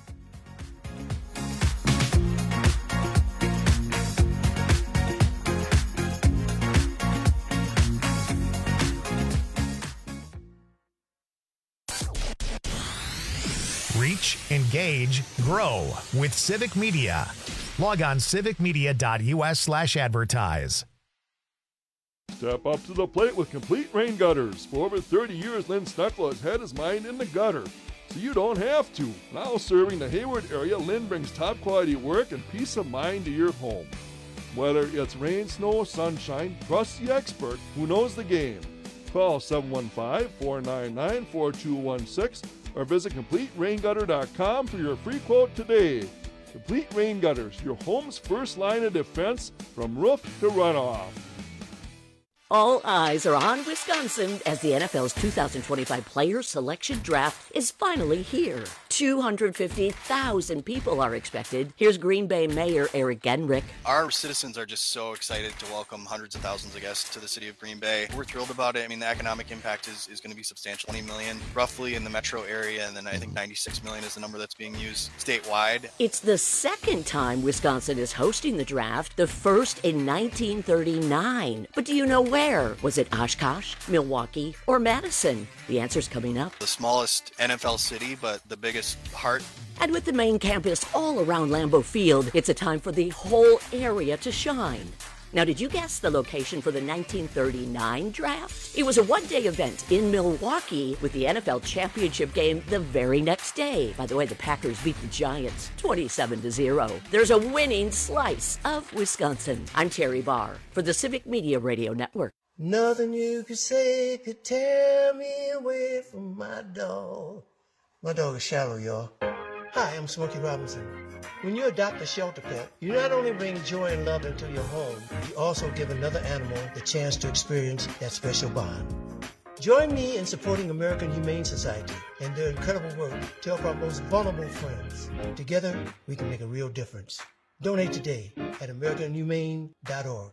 Reach, engage, grow with Civic Media. Log on civic media dot u s slash advertise. Step up to the plate with Complete Rain Gutters. For over thirty years, Lynn Snuckle has had his mind in the gutter, so you don't have to. Now serving the Hayward area, Lynn brings top quality work and peace of mind to your home. Whether it's rain, snow, sunshine, trust the expert who knows the game. Call seven one five, four nine nine, four two one six or visit complete rain gutter dot com for your free quote today. Complete Rain Gutters, your home's first line of defense from roof to runoff. All eyes are on Wisconsin as the N F L's two thousand twenty-five Player Selection Draft is finally here. two hundred fifty thousand people are expected. Here's Green Bay Mayor Eric Genrich. Our citizens are just so excited to welcome hundreds of thousands of guests to the city of Green Bay. We're thrilled about it. I mean, the economic impact is, is going to be substantial. twenty million roughly in the metro area, and then I think ninety-six million is the number that's being used statewide. It's the second time Wisconsin is hosting the draft, the first in nineteen thirty-nine. But do you know where? Was it Oshkosh, Milwaukee, or Madison? The answer's coming up. The smallest N F L city, but the biggest heart. And with the main campus all around Lambeau Field, it's a time for the whole area to shine. Now, did you guess the location for the nineteen thirty-nine draft? It was a one-day event in Milwaukee with the N F L championship game the very next day. By the way, the Packers beat the Giants twenty-seven to zero. There's a winning slice of Wisconsin. I'm Terry Barr for the Civic Media Radio Network. Nothing you could say could tear me away from my dog. My dog is Shallow, y'all. Hi, I'm Smokey Robinson. When you adopt a shelter pet, you not only bring joy and love into your home, you also give another animal the chance to experience that special bond. Join me in supporting American Humane Society and their incredible work to help our most vulnerable friends. Together, we can make a real difference. Donate today at american humane dot org.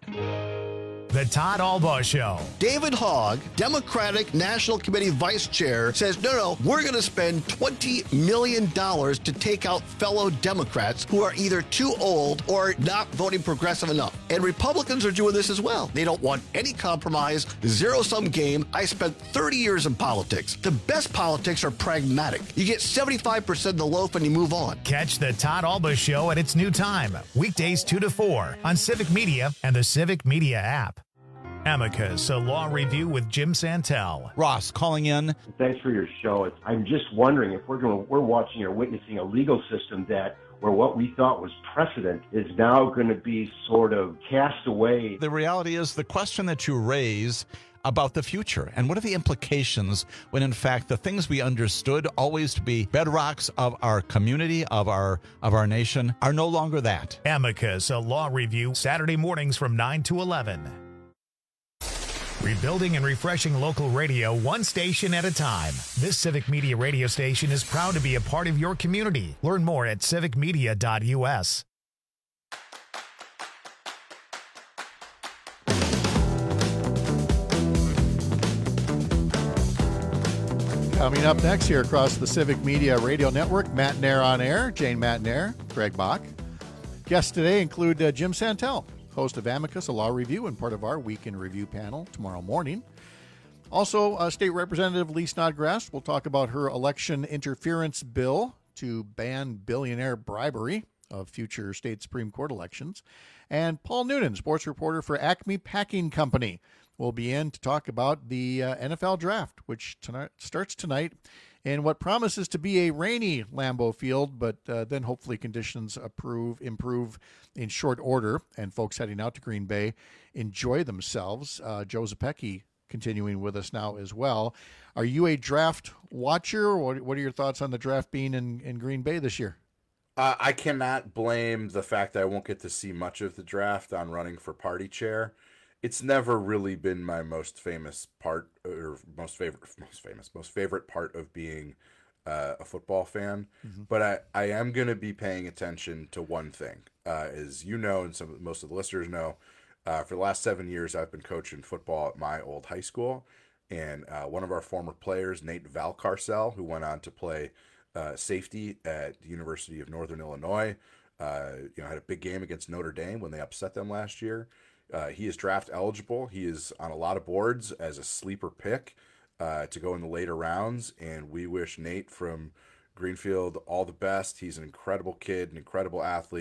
The Todd Albaugh Show. David Hogg, Democratic National Committee Vice Chair, says, no, no, we're going to spend twenty million dollars to take out fellow Democrats who are either too old or not voting progressive enough. And Republicans are doing this as well. They don't want any compromise, zero-sum game. I spent thirty years in politics. The best politics are pragmatic. You get seventy-five percent of the loaf and you move on. Catch the Todd Albaugh Show at its new time, weekdays two to four on Civic Media and the Civic Media app. Amicus, a law review with Jim Santel. Ross calling in. Thanks for your show. It's, I'm just wondering if we're going, we're watching or witnessing a legal system that where what we thought was precedent is now going to be sort of cast away. The reality is the question that you raise about the future and what are the implications when in fact the things we understood always to be bedrocks of our community, of our of our nation, are no longer that. Amicus, a law review, Saturday mornings from nine to eleven. Rebuilding and refreshing local radio one station at a time. This Civic Media radio station is proud to be a part of your community. Learn more at civic media dot u s. Coming up next here across the Civic Media Radio Network, Matt Nair on air, Jane Matt Nair, Greg Bach. Guests today include uh, Jim Santel, host of Amicus, a law review, and part of our Week in Review panel tomorrow morning. Also, uh, State Representative Lee Snodgrass will talk about her election interference bill to ban billionaire bribery of future state Supreme Court elections. And Paul Noonan, sports reporter for Acme Packing Company, will be in to talk about the uh, N F L draft, which tonight, starts tonight in what promises to be a rainy Lambeau Field, but uh, then hopefully conditions approve, improve in short order, and folks heading out to Green Bay enjoy themselves. Uh, Joe Zepecki continuing with us now as well. Are you a draft watcher? What, what are your thoughts on the draft being in, in Green Bay this year? Uh, I cannot blame the fact that I won't get to see much of the draft on running for party chair. It's never really been my most famous part, or most favorite, most famous, most favorite part of being uh, a football fan. Mm-hmm. But I, I am going to be paying attention to one thing. Uh, as you know, and some most of the listeners know, uh, for the last seven years, I've been coaching football at my old high school. And uh, one of our former players, Nate Valcarcel, who went on to play uh, safety at the University of Northern Illinois, uh, you know, had a big game against Notre Dame when they upset them last year. Uh, he is draft eligible. He is on a lot of boards as a sleeper pick uh, to go in the later rounds. And we wish Nate from Greenfield all the best. He's an incredible kid, an incredible athlete.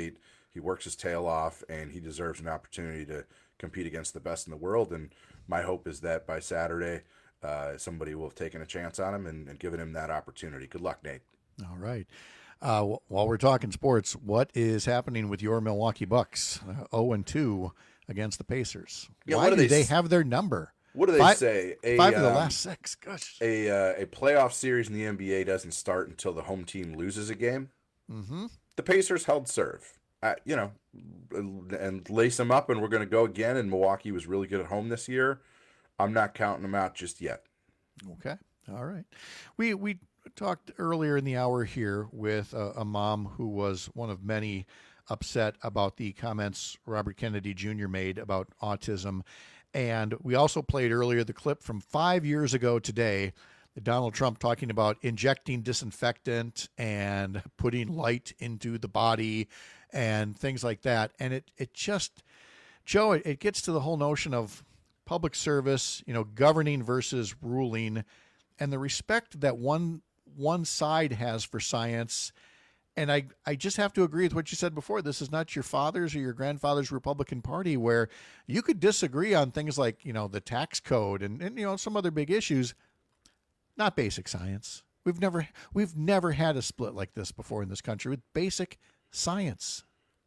he works his tail off, and he deserves an opportunity to compete against the best in the world. And my hope is that by Saturday, uh, somebody will have taken a chance on him and, and given him that opportunity. Good luck, Nate. All right. Uh, w- while we're talking sports, what is happening with your Milwaukee Bucks? Uh, oh and two against the Pacers. Yeah, Why what do do they they s- have their number? What do they five, say? A, five of the um, last six. Gosh. A uh, a playoff series in the N B A doesn't start until the home team loses a game. Mm-hmm. The Pacers held serve, uh, you know, and lace them up, and we're going to go again. And Milwaukee was really good at home this year. I'm not counting them out just yet. Okay. All right. We we talked earlier in the hour here with a, a mom who was one of many upset about the comments Robert Kennedy Junior made about autism. And we also played earlier the clip from five years ago today, Donald Trump talking about injecting disinfectant and putting light into the body and things like that. And it, it just, Joe, it, it gets to the whole notion of public service, you know, governing versus ruling, and the respect that one one side has for science. And I, I just have to agree with what you said before. This is not your father's or your grandfather's Republican Party, where you could disagree on things like, you know, the tax code and, and you know, some other big issues. Not basic science. We've never we've never had a split like this before in this country with basic science.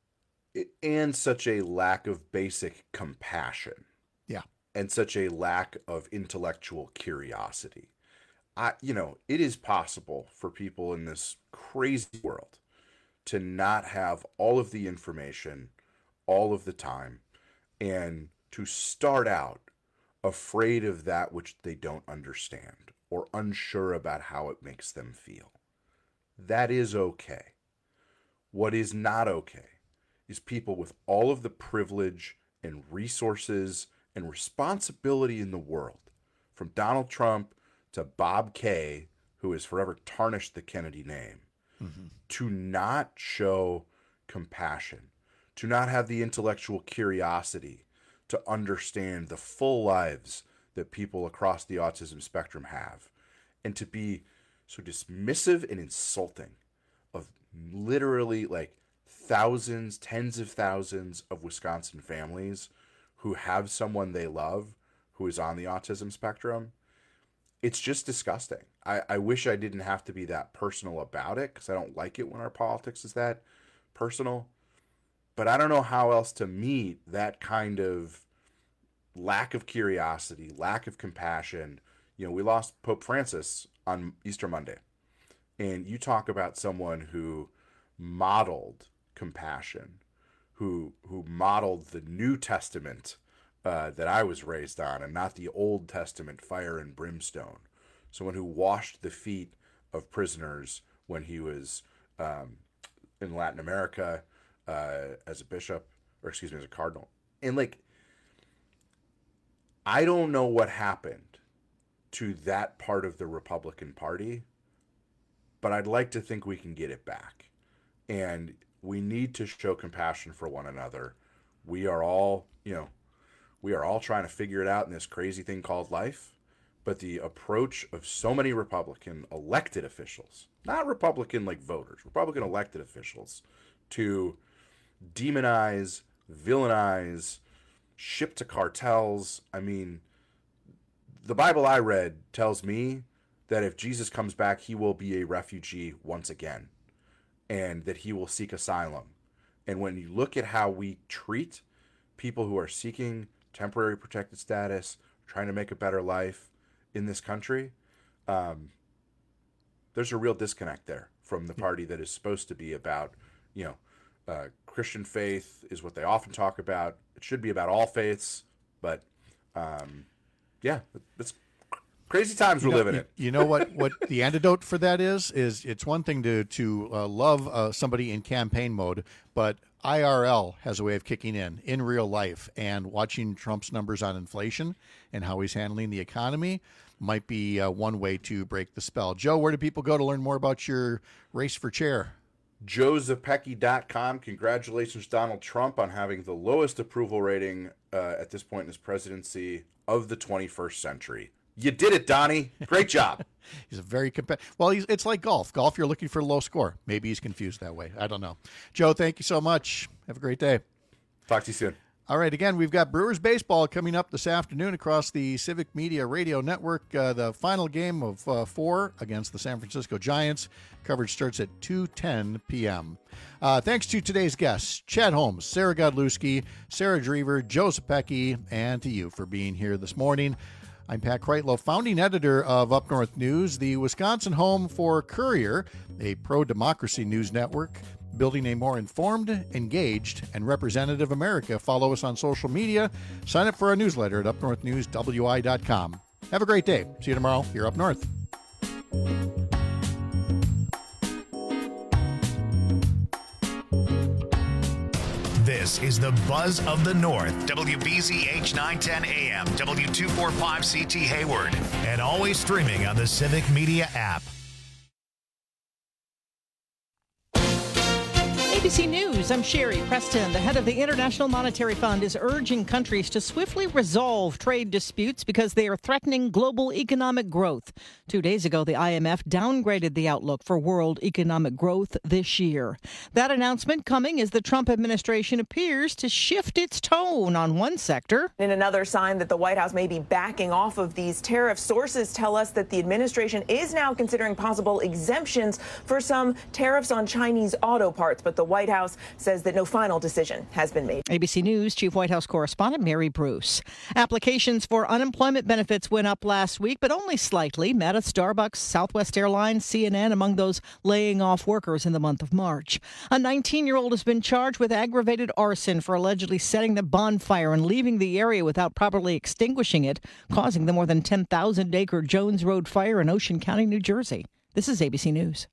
And such a lack of basic compassion. Yeah. And such a lack of intellectual curiosity. I, you know, it is possible for people in this crazy world to not have all of the information all of the time and to start out afraid of that which they don't understand or unsure about how it makes them feel. That is okay. What is not okay is people with all of the privilege and resources and responsibility in the world, from Donald Trump to Bob Kay, who has forever tarnished the Kennedy name, mm-hmm. to not show compassion, to not have the intellectual curiosity to understand the full lives that people across the autism spectrum have, and to be so dismissive and insulting of literally like thousands, tens of thousands of Wisconsin families who have someone they love who is on the autism spectrum. It's just disgusting. I, I wish I didn't have to be that personal about it, because I don't like it when our politics is that personal. But I don't know how else to meet that kind of lack of curiosity, lack of compassion. You know, we lost Pope Francis on Easter Monday. And you talk about someone who modeled compassion, who who modeled the New Testament Uh, that I was raised on, and not the Old Testament fire and brimstone. Someone who washed the feet of prisoners when he was um, in Latin America uh, as a bishop, or excuse me, as a cardinal. And like, I don't know what happened to that part of the Republican Party, but I'd like to think we can get it back. And we need to show compassion for one another. We are all, you know, We are all trying to figure it out in this crazy thing called life. But the approach of so many Republican elected officials, not Republican like voters, Republican elected officials, to demonize, villainize, ship to cartels. I mean, the Bible I read tells me that if Jesus comes back, he will be a refugee once again, and that he will seek asylum. And when you look at how we treat people who are seeking temporary protected status, trying to make a better life in this country, um, there's a real disconnect there from the party that is supposed to be about, you know, uh, Christian faith is what they often talk about. It should be about all faiths, but um, yeah, it's crazy times you we're know, living you, in. You know what, what the antidote for that is? Is it's one thing to, to uh, love uh, somebody in campaign mode, but I R L has a way of kicking in, in real life, and watching Trump's numbers on inflation and how he's handling the economy might be uh, one way to break the spell. Joe, where do people go to learn more about your race for chair? joe zepecki dot com. Congratulations, Donald Trump, on having the lowest approval rating uh, at this point in his presidency of the twenty-first century. You did it, Donnie. Great job. He's a very competitive. Well, he's, it's like golf. Golf, you're looking for a low score. Maybe he's confused that way. I don't know. Joe, thank you so much. Have a great day. Talk to you soon. All right, again, we've got Brewers baseball coming up this afternoon across the Civic Media Radio Network. Uh, the final game of uh, four against the San Francisco Giants. Coverage starts at two ten p.m. Uh, thanks to today's guests, Chad Holmes, Sarah Godlewski, Sarah Drever, Joe Zepecki, and to you for being here this morning. I'm Pat Kreitlow, founding editor of Up North News, the Wisconsin home for Courier, a pro-democracy news network. Building a more informed, engaged, and representative America. Follow us on social media. Sign up for our newsletter at up north news w i dot com. Have a great day. See you tomorrow here Up North. This is the Buzz of the North. W B Z H nine ten A M, W two forty-five C T Hayward, and always streaming on the Civic Media app. A B C News, I'm Sherry Preston. The head of the International Monetary Fund is urging countries to swiftly resolve trade disputes because they are threatening global economic growth. Two days ago, the I M F downgraded the outlook for world economic growth this year. That announcement coming as the Trump administration appears to shift its tone on one sector. In another sign that the White House may be backing off of these tariffs, sources tell us that the administration is now considering possible exemptions for some tariffs on Chinese auto parts, but the White House says that no final decision has been made. A B C News Chief White House correspondent Mary Bruce. Applications for unemployment benefits went up last week, but only slightly. Meta, Starbucks, Southwest Airlines, C N N among those laying off workers in the month of March. A nineteen-year-old has been charged with aggravated arson for allegedly setting the bonfire and leaving the area without properly extinguishing it, causing the more than ten thousand acre Jones Road fire in Ocean County, New Jersey. This is A B C News.